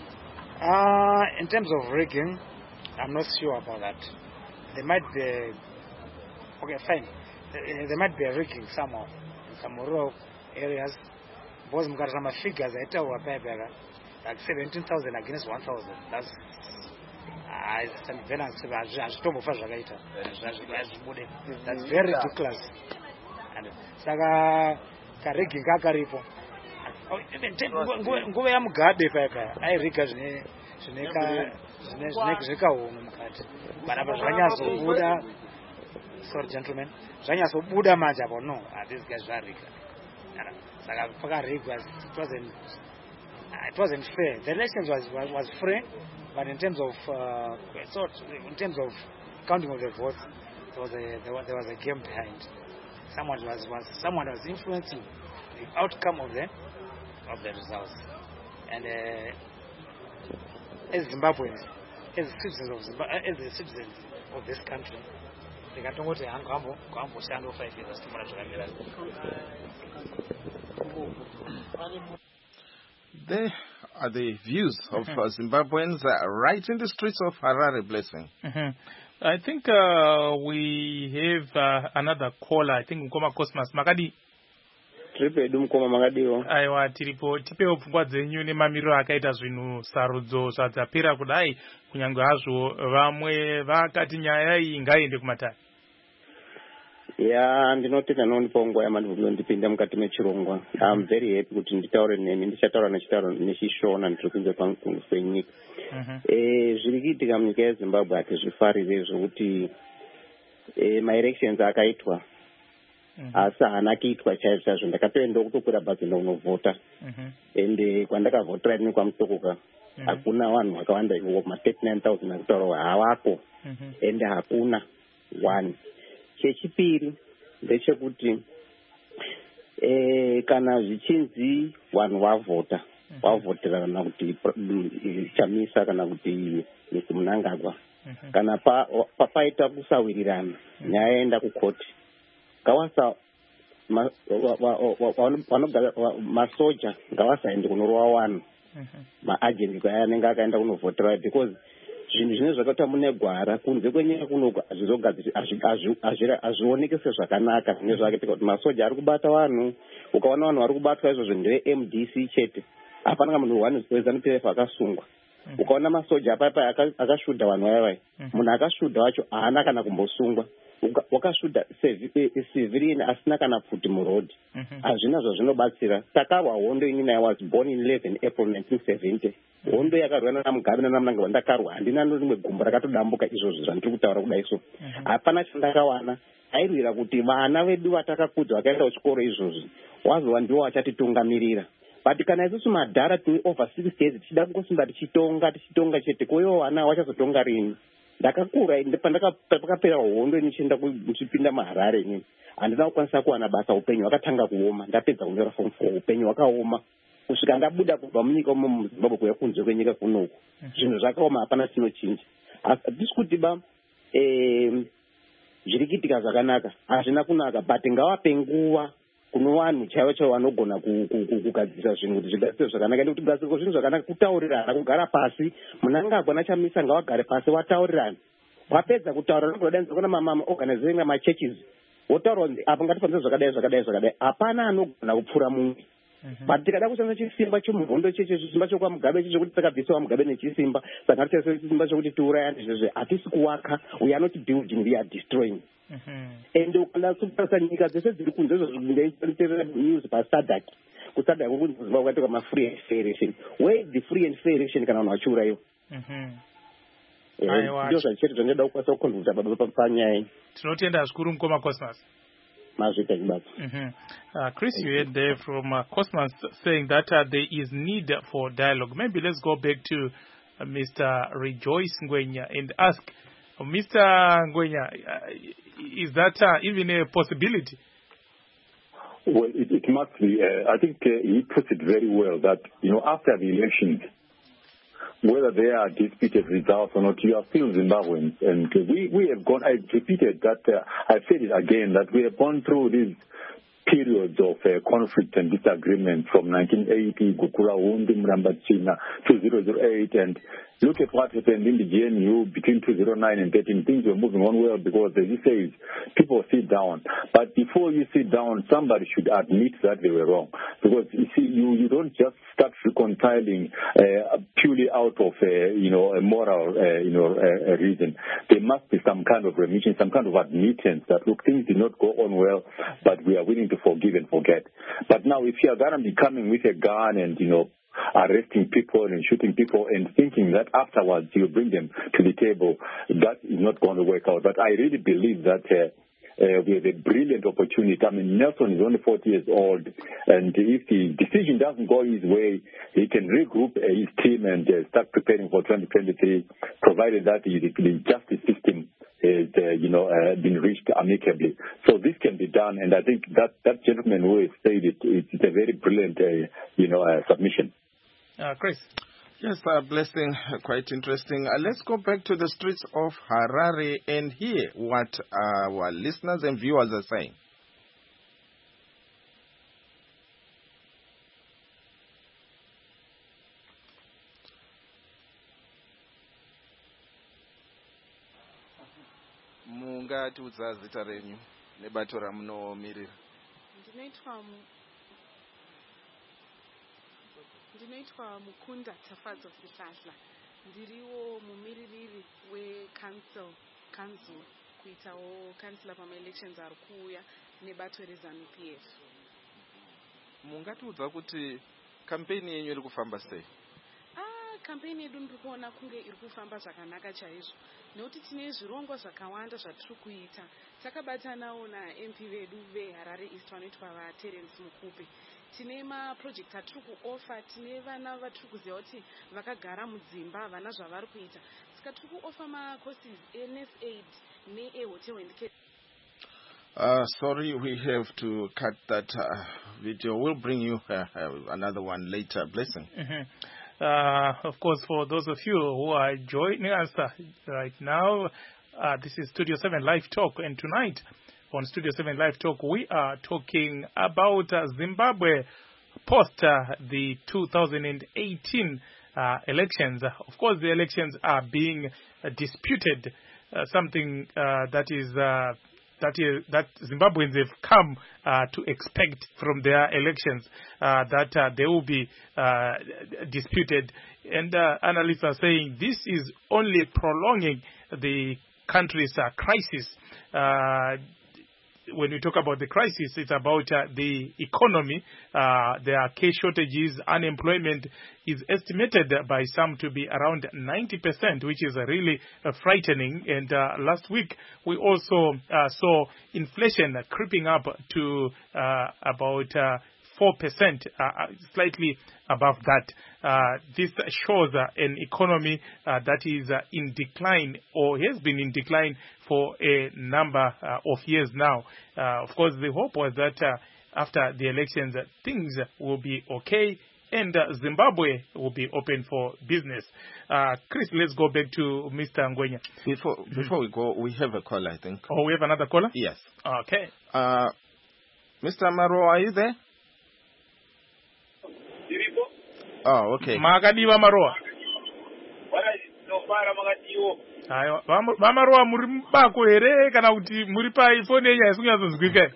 Uh, in terms of rigging, I'm not sure about that. There might be, a, okay, fine. There, there might be a rigging somehow in some rural areas. Because my figures, I tell you, like seventeen thousand against one thousand. That's that's very ridiculous. Saka karigi kakaripo. Nguva ya Mugabe paka airiga zvine zvineka zvine zvikaona mukati. Baraba zvanyazobuda. Sorry gentlemen. Zvanyazobuda manje apo no. This guy zvariga. Saka pakarigwa it wasn't it wasn't fair. The elections was was, was free, but in terms of uh, sort in terms of counting of the votes, there was a there was, there was a game behind. Someone was, was someone was influencing the outcome of the of the results. And uh, as Zimbabweans, as citizens of Zimbabwe, as the citizens of this country, ndingatongoti hangu hambo kuhamboshanda five years asitimona zvakamira. There are the views of mm-hmm. uh, Zimbabweans uh, right in the streets of Harare, Blessing. Mm-hmm. I think uh, we have uh, another caller. I think Mkoma Cosmas Makadi. Tripedu Mkoma Makadiwo. Aiwa tiripo tipewo pfungwa dzenyu nemamiriro akaita zvinhu sarudzo zvadzapera kudai kunyange hazvo vamwe vakati nyaya iyi ngaende kumatare. Ya ndinotenda nonipa nguva yamandipinda mukati mechirongwa. I'm very happy kuti nditaure nemi ndichataura nechitauro nechishona ndiri kunze kwenyika. Eh zviri kuitika munyika yeZimbabwe hatizvifarire zvokuti eh ma-elections akaitwa asi haana kuitwa chaizvo chaizvo. Ndakatoenda kutokwira bhazi ndokunovhota ende kwandakavhotera ini kwamutokoka hakuna vanhu vakawanda ma thirty-nine thousand akutaurwa havako ende hakuna one. Chechipiri ndechekuti eh kana zvichinzi vanhu vavhota vavhotera kana kuti chamisa kana kuti Mnangagwa kana papaita kusawirirana nyaya yaenda kukoti ngawasa masoja ngawasaende kunorova vanhu maagent aya anenge akaenda kunovhotera because zvinhu zvine zvakaita mune gwara kunze kwenyika kuno hazvioneki sezvakanaka zvine zvakaita kuti masoja ari kubata vanhu. Ukaona vanhu vari kubatwa izvozvo ndeve-M D C chete, hapana munhu one ZANU P F akasungwa. Ukaona masoja apapa akashudha vanhu vayavai, munhu akashudha wacho haana kana kumbosungwa. Wakashudha civilian asina kana pfuti muroad. Hazvina zvazvinobatsira. Takarwa hondo inini. I was born in eleven April nineteen seventy. Hondo yakarwana naMugabe naMnangagwa ndakarwa. Handina rimwe gumbo rakatodambuka izvozvo zvandiri kutaura kudai so. Hapana chandakawana. Airwira kuti vana vedu vatakakudza vakaenda kuchikoro izvozvi wazova ndiwo vachatitungamirira. But kana isusu madhara tine over six years tichida kungosimba tichitonga tichitonga chete koyo vana vachazotonga rini. Ndakakura pandakapera hondo nichienda kuchipinda muHarare inini handina kukwanisa kuwana basa upenyu hwakatanga kuoma. Ndapedza kunyora form four upenyu hwakaoma kusvika ndabuda kubva munyika umo muZimbabwe kuya kunze kwenyika kunoku zvinhu zvakaoma hapana chinochinja. Hatisi kuti ba zviri kuitika zvakanaka hazvina kunaka but ngavape nguva kuno vanhu chaivo chaivo vanogona kugadzirisa zvinhu kuti zvigadzirwe zvakanaka ende kuti kugadzirwa zvinhu zvakanaka kutaurirana kugara pasi. Mnangagwa naChamisa ngavagare pasi vataurirana. Vapedza kutaura ndokudainza kuna mama organizing machurches wotaura apa ngatifanire zvakadai zvakadai zvakadai hapana anogona kupfura mumwe. But tikada kushandisa chisimba chomuhondo cheche chisimba chokwaMugabe cheche kuti takabvisawo Mugabe nechisimba saka tishandisa chisimba chokuti tiurayane izvozvo hatisi kuwaka. We are not building, we are destroying. Ende ukanda kutarisa nyika dzese dziri kunze izvozvo news paSADC kuSADC kunzi Zimbabwe kwatoka ma-free and fair election. Where is the free and fair election kana vanhu vachiurayiwa? Ndio zvachete zvandinoda kukwanisa kukonzerta panyaya iyi. Tinotenda zvikuru Mkoma Cosmas. Mm-hmm. Uh, Chris, you heard there from uh, Cosmas saying that uh, there is need for dialogue. Maybe let's go back to uh, Mister Rejoice Ngwenya and ask, uh, Mister Ngwenya, uh, is that uh, even a possibility? Well, it, it must be. Uh, I think uh, he puts it very well that, you know, after the elections, whether they are disputed results or not, you are still Zimbabweans. And we, we have gone, I've repeated that, uh, I've said it again, that we have gone through these periods of uh, conflict and disagreement from nineteen eighty, Gukula Wundi, Mrambachina, two thousand eight, and look at what happened in the G N U between two thousand nine and thirteen. Things were moving on well because, as you say, people sit down. But before you sit down, somebody should admit that they were wrong. Because, you see, you, you don't just start reconciling uh, purely out of, uh, you know, a moral, uh, you know, uh, reason. There must be some kind of remission, some kind of admittance that, look, things did not go on well, but we are willing to forgive and forget. But now, if you are going to be coming with a gun and, you know, arresting people and shooting people and thinking that afterwards you bring them to the table, that is not going to work out. But I really believe that uh, uh, we have a brilliant opportunity. I mean, Nelson is only forty years old, and if the decision doesn't go his way, he can regroup uh, his team and uh, start preparing for twenty twenty-three, provided that the, the justice system is, uh, you know, uh, been reached amicably. So this can be done, and I think that, that gentleman who has said it, it's a very brilliant, uh, you know, uh, submission. Uh, Chris. Yes, uh, Blessing, quite interesting. Uh, let's go back to the streets of Harare and hear what our listeners and viewers are saying. Mungatiudza zita renyu nebato ramunomirira. Ndinoitwa ndinoitwa Mukunda Tafadzo Sihlahla. Ndiriwo mumiririri weCouncil Council kuitawo councillor pama-elections ari kuuya nebato reZANU-P F. Mungatiudza kuti campaign yenyu iri kufamba sei? Ah, campaign yedu ndiri kuona kunge iri kufamba zvakanaka chaizvo. Nokuti tine zvirongwa zvakawanda zvatiri kuita. Takabatanawo na-M P vedu veHarare East vanoitwa vaTerence Mukupe. Tine maproject atiri kuofa, tine vana vatiri kuziva kuti vakagara mudzimba vana zvavari kuita. Saka tiri kuofa macourses N S aid ne-hotel and care. Uh, sorry, we have to cut that uh, video. We'll bring you uh, uh, another one later. Blessing. Mm-hmm. Uh, of course, for those of you who are joining us uh, right now, uh, this is Studio seven Live Talk, and tonight on Studio seven Live Talk, we are talking about uh, Zimbabwe post uh, the two thousand eighteen uh, elections. Of course, the elections are being uh, disputed, uh, something uh, that is uh, that is that Zimbabweans have come uh, to expect from their elections, uh, that uh, they will be uh, disputed. And uh, analysts are saying this is only prolonging the country's uh, crisis. Uh, when we talk about the crisis, it's about uh, the economy. Uh, there are cash shortages. Unemployment is estimated by some to be around ninety percent, which is uh, really uh, frightening. And uh, last week, we also uh, saw inflation creeping up to uh, about uh, four percent, uh, slightly above that. Uh, this shows uh, an economy uh, that is uh, in decline, or has been in decline for a number uh, of years now. Uh, of course, the hope was that uh, after the elections, uh, things will be okay and uh, Zimbabwe will be open for business. Uh, Chris, let's go back to Mister Ngwenya. Before before we go, we have a caller, I think. Oh, we have another caller? Yes. Okay. Uh, Mister Maro, are you there? Oh, okay. Makadiwa Maroa. Ayo, vamaroa muri bako here kana kuti muri pa iPhone yenyu isingazodzwika.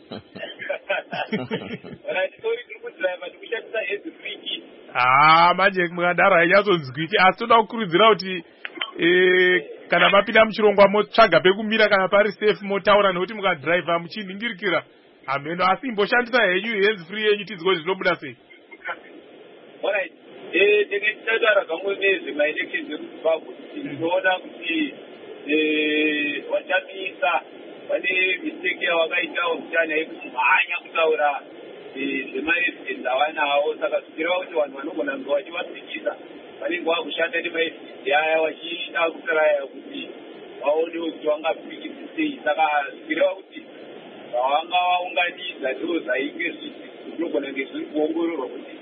Ah, manje mukadaro haichazodzwiki, asi toda kukurudzira kuti eh kana mapinda muchirongwa motsvaga pekumira kana pari safe motaura nekuti mukadrive muchiningirikira ameno, asi imboshandisa henyu hands free yenyu tidziko zvinobuda sei. Alright. Eh, ndinotara kamwe nezi ma-elections emuZimbabwe ndinoona kuti eh wachamisa pane mistake yawakaitawo mutana yekuti mhanya kutaura zvema-evidence avanawo, saka zvikireva kuti vanhu vanogona kunge vachivapikisa vanenge vakushanda nema-evidence aya vachiita kutraya kuti vaonewo kuti vangapikisi sei. Saka zvikireva kuti vavanga vaunganidza ndo zvainge zvinogona kunge zviri kuongororwa kuti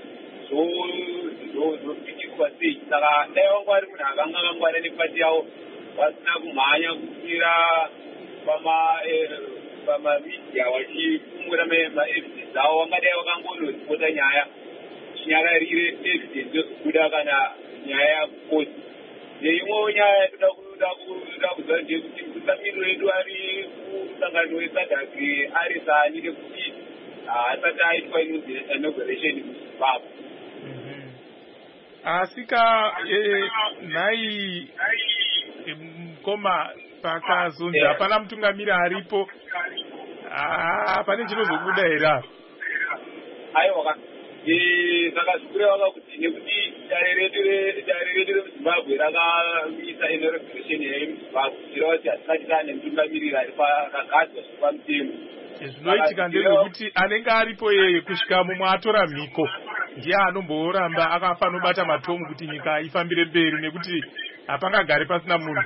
zopikiswa sei. Saka dai vanga vari munhu akanga akangwana nepati yavo vasina kumhanya kupira pamamedia vachifumura maevidence avo, vangadai vakangonoripota nyaya chinyakarire evidence yokubuda kana nyaya yakukoti. Neimwewo nyaya yatoda kuziva ndeyekuti mutungamiriro wedu ari kusangano wesadhak ari sani nekuti haasati aitwa inonzi inauguration muZimbabwe. Asika nhai mukoma pakazonzi hapana mutungamiri aripo, pane chinozobuda here? Aiwa, saka zvikureva kuti nekuti dare redu remuZimbabwe rakamisa inauguration yemuZimbabwe zvireva kuti hatisati taane mutungamiriri ari pakagadzwa zviri pamutemo. Zvinoitika ndezvekuti anenge aripo yeye kusvika mumwe atora mhiko ndiye anomboramba akafanira kubata matomu kuti nyika ifambire mberi, nekuti hapangagare pasina munhu.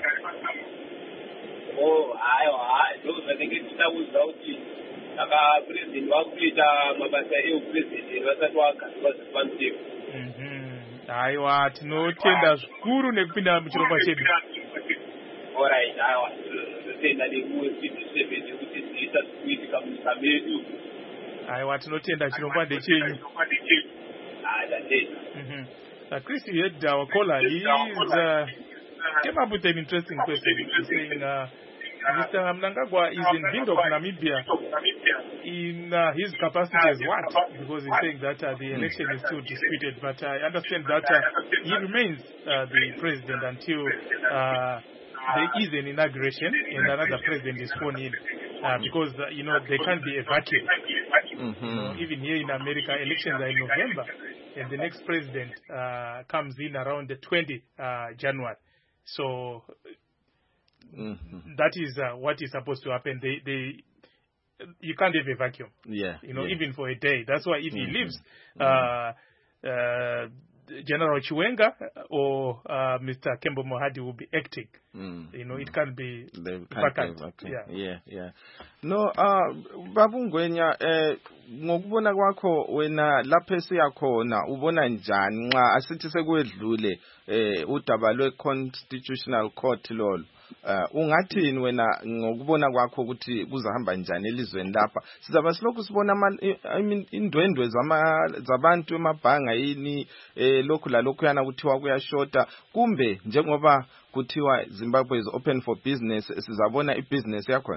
Oh, aiwa, ndo zvanenge tichitaudza kuti saka purezidenti vakuita mabasa eupurezidendi vasati vagadzwa zviri pamutemo. Aiwa, tinotenda zvikuru nekupinda muchirongwa chedu. Alright, aiwa, tinotenda nemuwe twenty-seven kuti tiita kuitika munyika medu. Aiwa, tinotenda chirongwa ndechenyu. Ah, ndatenda. Mhm. Uh, Chris, you had our caller. He is, uh, came up with an interesting question. He's saying, uh, Mister Mnangagwa is in Windhoek, Namibia, in uh, his capacity as what? Because he's saying that uh, the election is still disputed, but I understand that uh, he remains uh, the president until uh, there is an inauguration and another president is sworn in. Uh, because, uh, you know, there can't be a vacuum. Mm-hmm. You know, even here in America, elections are in November, and the next president uh, comes in around the twentieth uh, January. So mm-hmm. that is uh, what is supposed to happen. They, they, you can't have a vacuum. Yeah, you know, yeah. even for a day. That's why if mm-hmm. he leaves, uh, uh, General Chiwenga or uh, Mister Kembo Mohadi will be acting. Mm. You know, it can't be They vacant. can't be, okay. Yeah, yeah, yeah. No, uh, Babu Ngwenya, eh, ngokubona kwakho wena lapho esiyakhona ubona njani nxa asithi sekwedlule eh udaba lwe Constitutional Court lolo. Uh, ungathini wena ngokubona kwakho ukuthi kuzahamba njani elizweni lapha sizaba silokhu sibona indwendwe zama zabantu emabhanga yini eh lokhu la lokhu yana kuthiwa kuyashota kumbe njengoba kuthiwa Zimbabwe is open for business sizabona ibusiness yakhona.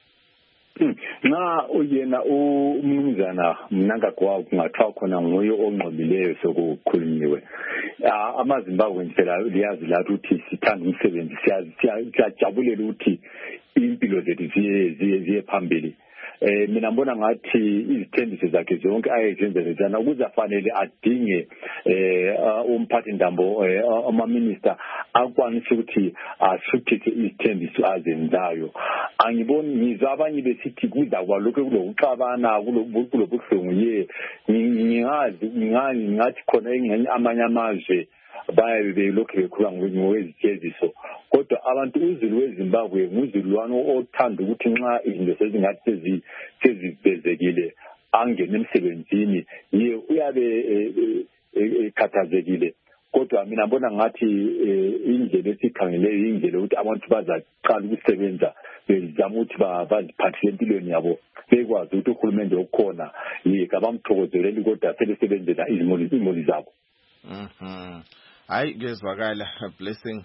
Na uyena umnumzana Mnangagwa kungathiwa khona nguye ongqobileyo sokukhulunyiwe. Amazimbabwe phela liyazi lathi uthi sithanda umsebenzi siyajabulela ukuthi impilo zethu ziye ziye phambili. Eh mina ngibona ngathi izithembiso zakhe zonke ayezenzele njana ukuze afanele adinge eh umphathi ndambo ama minister akwanise ukuthi asuthise izithembiso azenzayo. Angiboni ngizwa abanye besithi kuza kwalokho kulokuxabana kulobuhlungu ye ngingazi ngingazi ngathi khona enganye amanye amazwe baye belokhu bekhula ngowezityeziso kodwa abantu uzulu weZimbabwe nguzulu wano othanda ukuthi nxa izinto sezingathi sezibhezekile angene emsebenzini ye uyabe ekhathazekile kodwa mina ngibona ngathi indlela esikhangeleyo indlela ukuthi abantu bazaqala ukusebenza bezama ukuthi baziphathise empilweni yabo bekwazi ukuthi uhulumende okhona yeke abamthokozeleli kodwa sebesebenzela izimuli zabo. Mhm. Hayi ngezwakala blessing.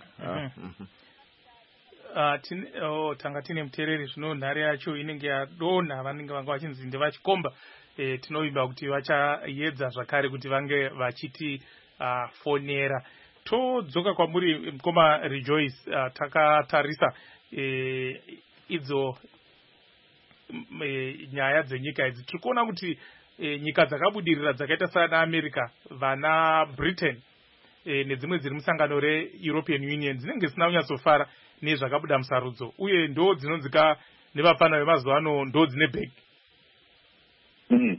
Uh, tine, oh, tanga tine mtereri zvino nhare yacho inenge yadonha vanenge vanga vachinzi vachikomba eh, tinoimba kuti vachaedza zvakare kuti vange vachiti uh, fonera todzoka kwamuri mukoma Rejoice. uh, takatarisa eh, idzo eh, nyaya dzenyika idzi tiri kuona kuti eh, nyika dzakabudirira dzakaita sana America vana Britain eh, nedzimwe dziri musangano reEuropean Union dzinenge dzisina kunyatsofara nezvakabuda musarudzo uye ndo dzinonzika nevafana vemazuva ano ndo dzine bhegi. Mm.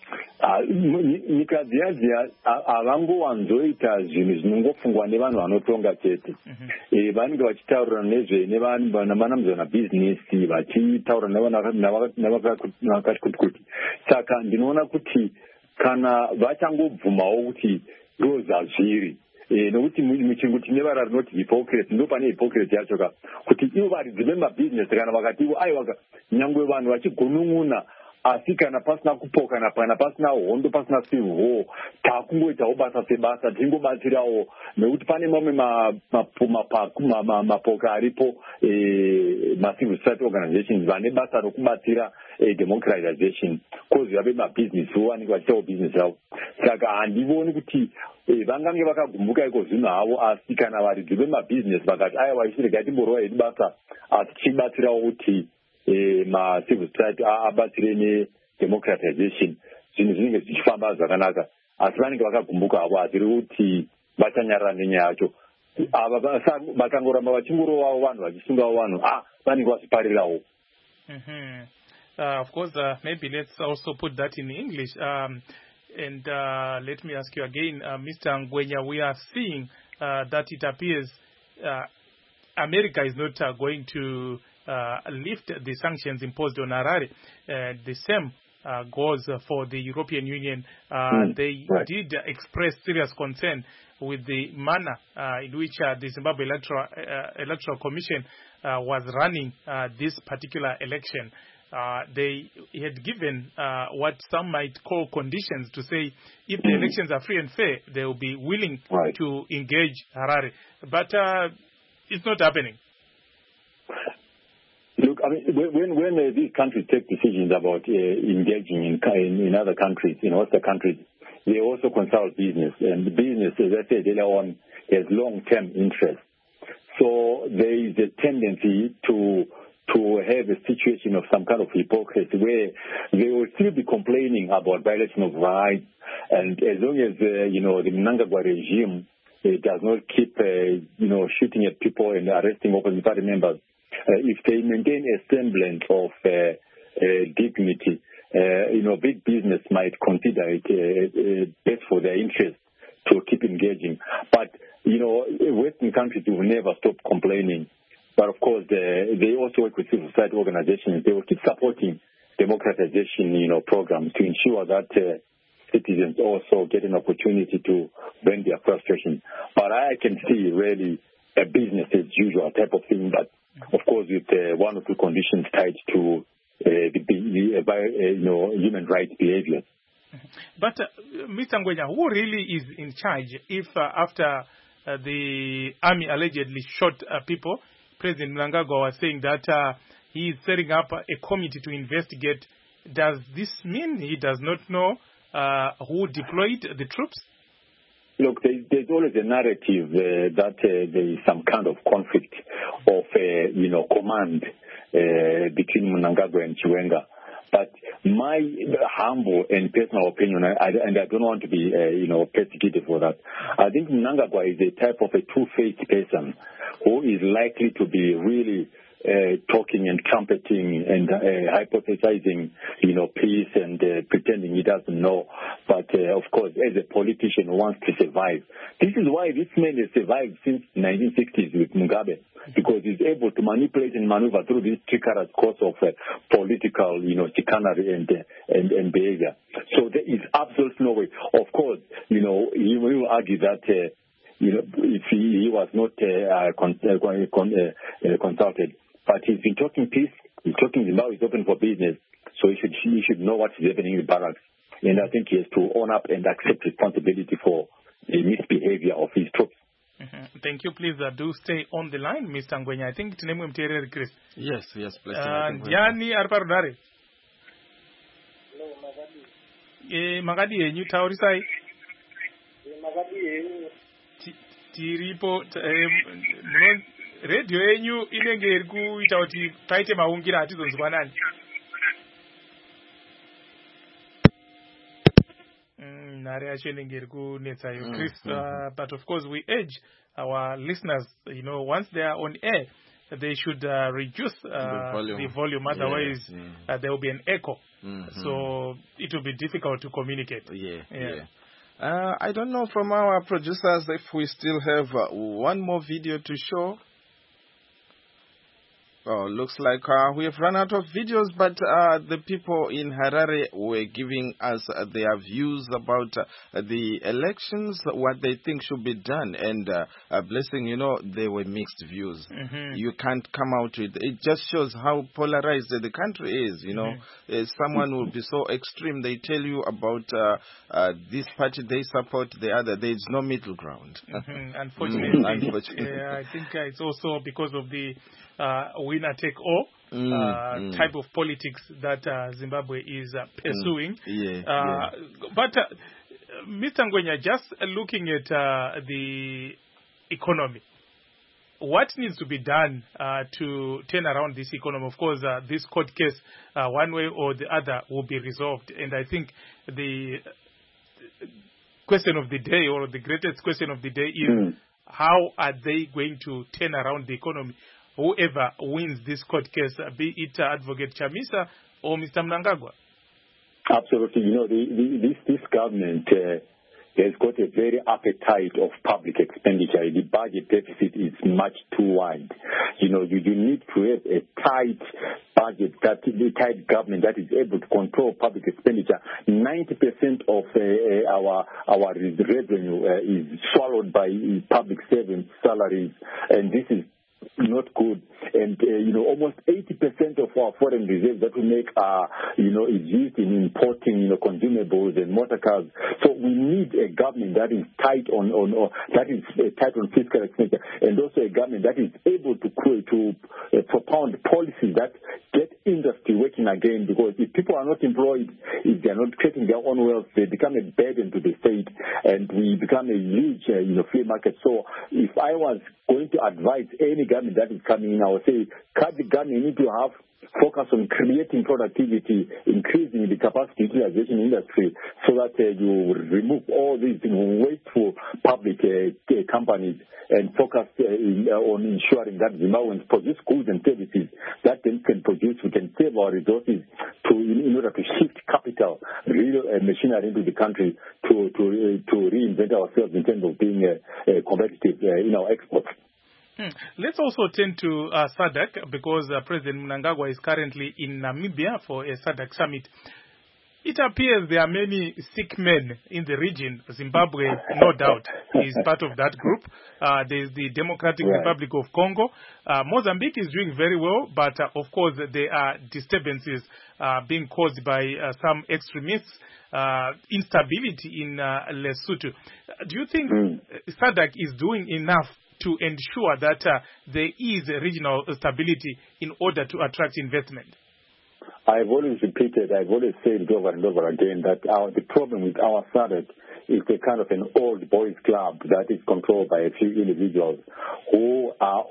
Nyika dziya dziya havangowanzoita zvinhu zvinongofungwa nevanhu vanotonga chete. Vanenge vachitaurira nezve nevanamuzana bhizinesi vachitaura navakati kuti kuti saka ndinoona kuti kana vachangobvumawo kuti roza zviri nokuti muchirungu tine vara rinoti hypocrite ndo pane hypocrite yacho ka kuti ivo varidzi vemabhizinesi kana vakati ivo aiwa nyangwe vanhu vachigunun'una asi kana pasina kupokana kana pasina hondo pasina civil war takungoitawo basa sebasa tingobatsirawo nekuti pane mamwe mapoka aripo macivil society organizations vane basa rokubatsira democratization cause yave mabhizinesi vo vanenge vachitawo bhizinesi ravo saka handivoni kuti vangange vakagumbuka iko zvino havo asi kana varidzi vemabhizinesi vakati aiwa isirega timborova hedu basa asi tichibatsirawo kuti ma-civil society abatsire ne-democratization zvinhu zvinenge zvichifamba zvakanaka asi vanenge vakagumbuka havo haziri kuti vachanyarara nenyaya yacho ava vakangoramba vachingorovawo vanhu vachisungawo vanhu a vanenge vazviparirawo. Of course, uh, maybe let's also put that in English. Um, and uh, let me ask you again, uh, Mister Ngwenya, we are seeing uh, that it appears uh, America is not uh, going to Uh, lift the sanctions imposed on Harare. Uh, the same uh, goes for the European Union, uh, mm, they right. did express serious concern with the manner uh, in which uh, the Zimbabwe Electoral, uh, Electoral Commission uh, was running uh, this particular election. Uh, they had given uh, what some might call conditions to say if the elections are free and fair, they will be willing right. to engage Harare. But uh, it's not happening. Look, I mean, when when uh, these countries take decisions about uh, engaging in, in in other countries, in other countries, they also consult business, and the business, as I said earlier on, has long-term interest. So there is a tendency to to have a situation of some kind of hypocrisy where they will still be complaining about violation of rights, and as long as uh, you know the Mnangagwa regime uh, does not keep uh, you know shooting at people and arresting opposition party members. Uh, if they maintain a semblance of uh, uh, dignity, uh, you know, big business might consider it uh, uh, best for their interest to keep engaging. But, you know, Western countries will never stop complaining. But, of course, they, they also work with civil society organizations. They will keep supporting democratization, you know, programs to ensure that uh, citizens also get an opportunity to vent their frustration. But I can see really a business as usual type of thing, but of course, with uh, one or two conditions tied to uh, the, the uh, you know human rights behavior. But uh, Mister Ngwenya, who really is in charge if uh, after uh, the army allegedly shot uh, people, President Mnangagwa was saying that uh, he is setting up a committee to investigate? Does this mean he does not know uh, who deployed the troops? Look, there, there's always a narrative uh, that uh, there is some kind of conflict of, uh, you know, command uh, between Mnangagwa and Chiwenga. But my humble and personal opinion, I, I, and I don't want to be, uh, you know, persecuted for that, I think Mnangagwa is a type of a two-faced person who is likely to be really Uh, talking and trumpeting and uh, hypothesizing, you know, peace and uh, pretending he doesn't know. But, uh, of course, as a politician who wants to survive. This is why this man has survived since the nineteen sixties with Mugabe, because he's able to manipulate and maneuver through this treacherous course of uh, political, you know, chicanery and, uh, and, and behavior. So there is absolutely no way. Of course, you know, he will argue that uh, you know, if he, he was not uh, con- uh, con- uh, uh, consulted. But he's been talking peace, he's talking Zimbabwe is open for business, so he should he should know what's happening in the barracks. And I think he has to own up and accept responsibility for the misbehavior of his troops. Mm-hmm. Thank you. Please uh, do stay on the line, Mister Ngwenya. I think tinemu mtereri Chris. Yes, yes, please. Ndiani ari parunare? Eh, makadi yenyu taurisai. Makadi yenyu. Tiripo muno radio yenyu inenge iri kuita kuti taite maungira atizonzwa nani. Nare yacho inenge iri kunetsayo Chris. Uh, but of course we urge our listeners, you know, once they are on air, they should uh, reduce uh, the volume. The volume. Otherwise, yes, yeah. uh, there will be an echo. Mm-hmm. So it will be difficult to communicate. Yeah, yeah. yeah. Uh, I don't know from our producers if we still have uh, one more video to show. Oh, looks like uh, we have run out of videos, but uh, the people in Harare were giving us uh, their views about uh, the elections, what they think should be done. And uh, uh, blessing, you know, they were mixed views. Mm-hmm. You can't come out with it. Just shows how polarized the country is, you know. Mm-hmm. Uh, someone will be so extreme. They tell you about uh, uh, this party they support, the other. There is no middle ground. Mm-hmm. Unfortunately. mm, unfortunately. Yeah, I think uh, it's also because of the Uh, winner take all mm, uh, mm. type of politics that uh, Zimbabwe is uh, pursuing. Mm, yeah, uh, yeah. But uh, Mister Ngwenya, just looking at uh, the economy, what needs to be done uh, to turn around this economy? Of course, uh, this court case, uh, one way or the other, will be resolved. And I think the question of the day, or the greatest question of the day, is mm. how are they going to turn around the economy? Whoever wins this court case, be it uh, Advocate Chamisa or Mister Mnangagwa? Absolutely. You know, the, the, this, this government uh, has got a very appetite of public expenditure. The budget deficit is much too wide. You know, you, you need to have a tight budget, that the tight government that is able to control public expenditure. ninety percent of uh, our our revenue uh, is swallowed by public servants' salaries, and this is not good. And, uh, you know, almost eighty percent of our foreign reserves that we make are, you know, is used in importing, you know, consumables and motor cars. So we need a government that is tight on, on or that is uh, tight on fiscal expenditure, and also a government that is able to create, to uh, propound policies that get industry working again, because if people are not employed, if they are not creating their own wealth, they become a burden to the state, and we become a huge, uh, you know, free market. So if I was going to advise any government that is coming in, I would say, cut the gun. You need to have focus on creating productivity, increasing the capacity utilization industry, so that uh, you remove all these wasteful public uh, companies and focus uh, in, uh, on ensuring that Zimbabweans produce goods and services that then can produce. We can save our resources to in, in order to shift capital, real uh, machinery into the country to to uh, to reinvent ourselves in terms of being uh, uh, competitive uh, in our exports. Hmm. Let's also turn to uh, S A D C, because uh, President Mnangagwa is currently in Namibia for a S A D C summit. It appears there are many sick men in the region. Zimbabwe, no doubt, is part of that group. Uh, there's the Democratic right. Republic of Congo. Uh, Mozambique is doing very well, but uh, of course there are disturbances uh, being caused by uh, some extremists. Uh, instability in uh, Lesotho. Do you think mm. S A D C is doing enough to ensure that uh, there is a regional stability in order to attract investment? I've always repeated, I've always said over and over again that our, the problem with our S A D C is a kind of an old boys club that is controlled by a few individuals who are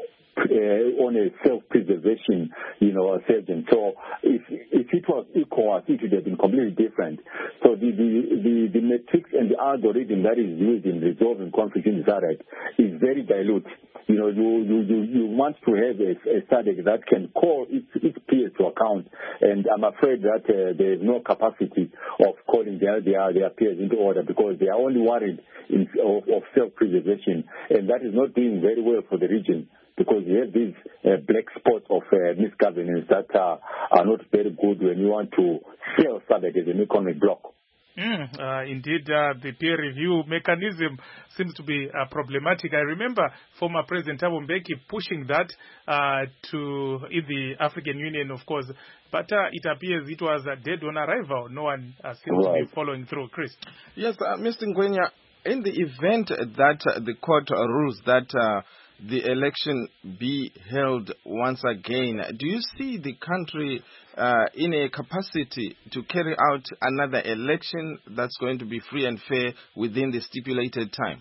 uh, on a self-preservation, you know, surgeon. So if if it was ECOWAS, it would have been completely different. So the the, the, the metrics and the algorithm that is used in resolving conflict in S A D C is very dilute. You know, you, you, you, you want to have a, a S A D C that can call its, its peers to account, and I'm afraid that uh, there is no capacity of calling their, their, their peers into order, because they are only worried in, of, of self-preservation, and that is not doing very well for the region, because you have these uh, black spots of uh, misgovernance that uh, are not very good when you want to sell S A D C as an economic bloc. Mm, uh, indeed, uh, the peer review mechanism seems to be uh, problematic. I remember former President Thabo Mbeki pushing that uh, to in the African Union, of course, but uh, it appears it was uh, dead on arrival. No one uh, seems right. to be following through. Chris? Yes, uh, Mister Ngwenya, in the event that uh, the court rules that uh, the election be held once again, do you see the country uh, in a capacity to carry out another election that's going to be free and fair within the stipulated time?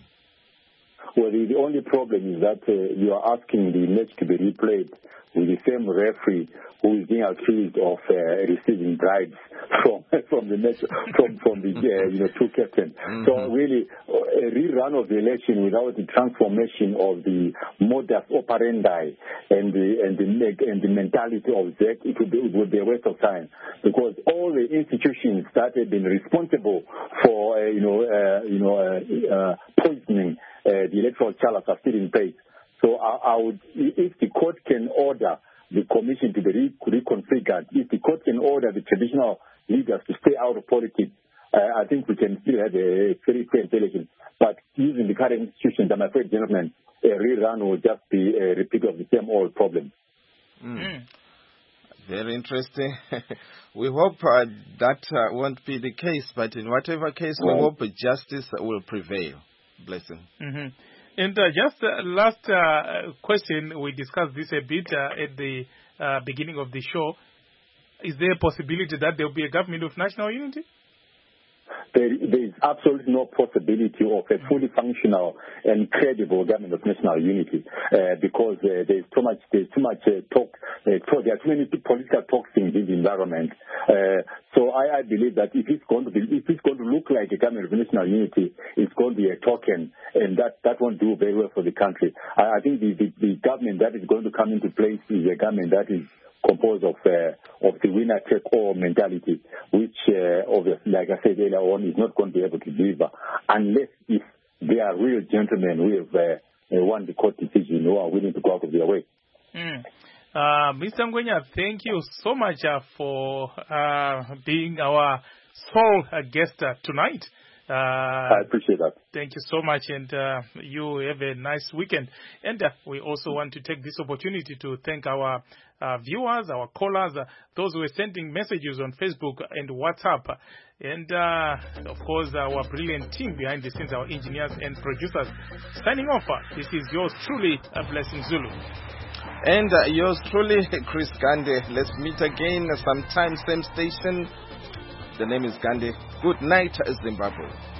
Well, the, the only problem is that uh, you are asking the match to be replayed with the same referee who is being accused of uh, receiving bribes from from the match, from from the uh, you know two captains. Mm-hmm. So really, a rerun of the election without the transformation of the modus operandi and the and the and the mentality of that, it would be, it would be a waste of time, because all the institutions that have been responsible for uh, you know uh, you know uh, uh, poisoning uh, the electoral challenge are still in place. So I, I would, if the court can order the commission to be re- reconfigured, if the court can order the traditional leaders to stay out of politics, uh, I think we can still have a very fair election. But using the current institutions, I'm afraid, gentlemen, a rerun will just be a repeat of the same old problem. Mm. Very interesting. We hope uh, that uh, won't be the case, but in whatever case, we hope justice will prevail. Blessing. Mm-hmm. And uh, just uh, last uh, question, we discussed this a bit uh, at the uh, beginning of the show. Is there a possibility that there will be a government of national unity? There, there is absolutely no possibility of a fully functional and credible government of national unity uh, because uh, there's too much, there's too much uh, talk. Uh, so there are too many political talks in this environment. Uh, so I, I believe that if it's going to be, if it's going to look like a government of national unity, it's going to be a token, and that, that won't do very well for the country. I, I think the, the, the government that is going to come into place is a government that is composed of uh, of the winner-take-all mentality, which, uh, obviously, like I said earlier on, is not going to be able to deliver unless if they are real gentlemen who have uh, won the court decision, who are willing to go out of their way. Mm. Uh, Mister Ngwenya, thank you so much uh, for uh, being our sole uh, guest uh, tonight. Uh, I appreciate that. Thank you so much, and uh, you have a nice weekend. And uh, we also want to take this opportunity to thank our uh, viewers, our callers, uh, those who are sending messages on Facebook and WhatsApp, and uh, of course our brilliant team behind the scenes, our engineers and producers. Signing off, uh, this is yours truly, a Blessing Zulu. And uh, yours truly, Chris Gande. Let's meet again sometime, same station. The name is Gandhi. Good night, Zimbabwe.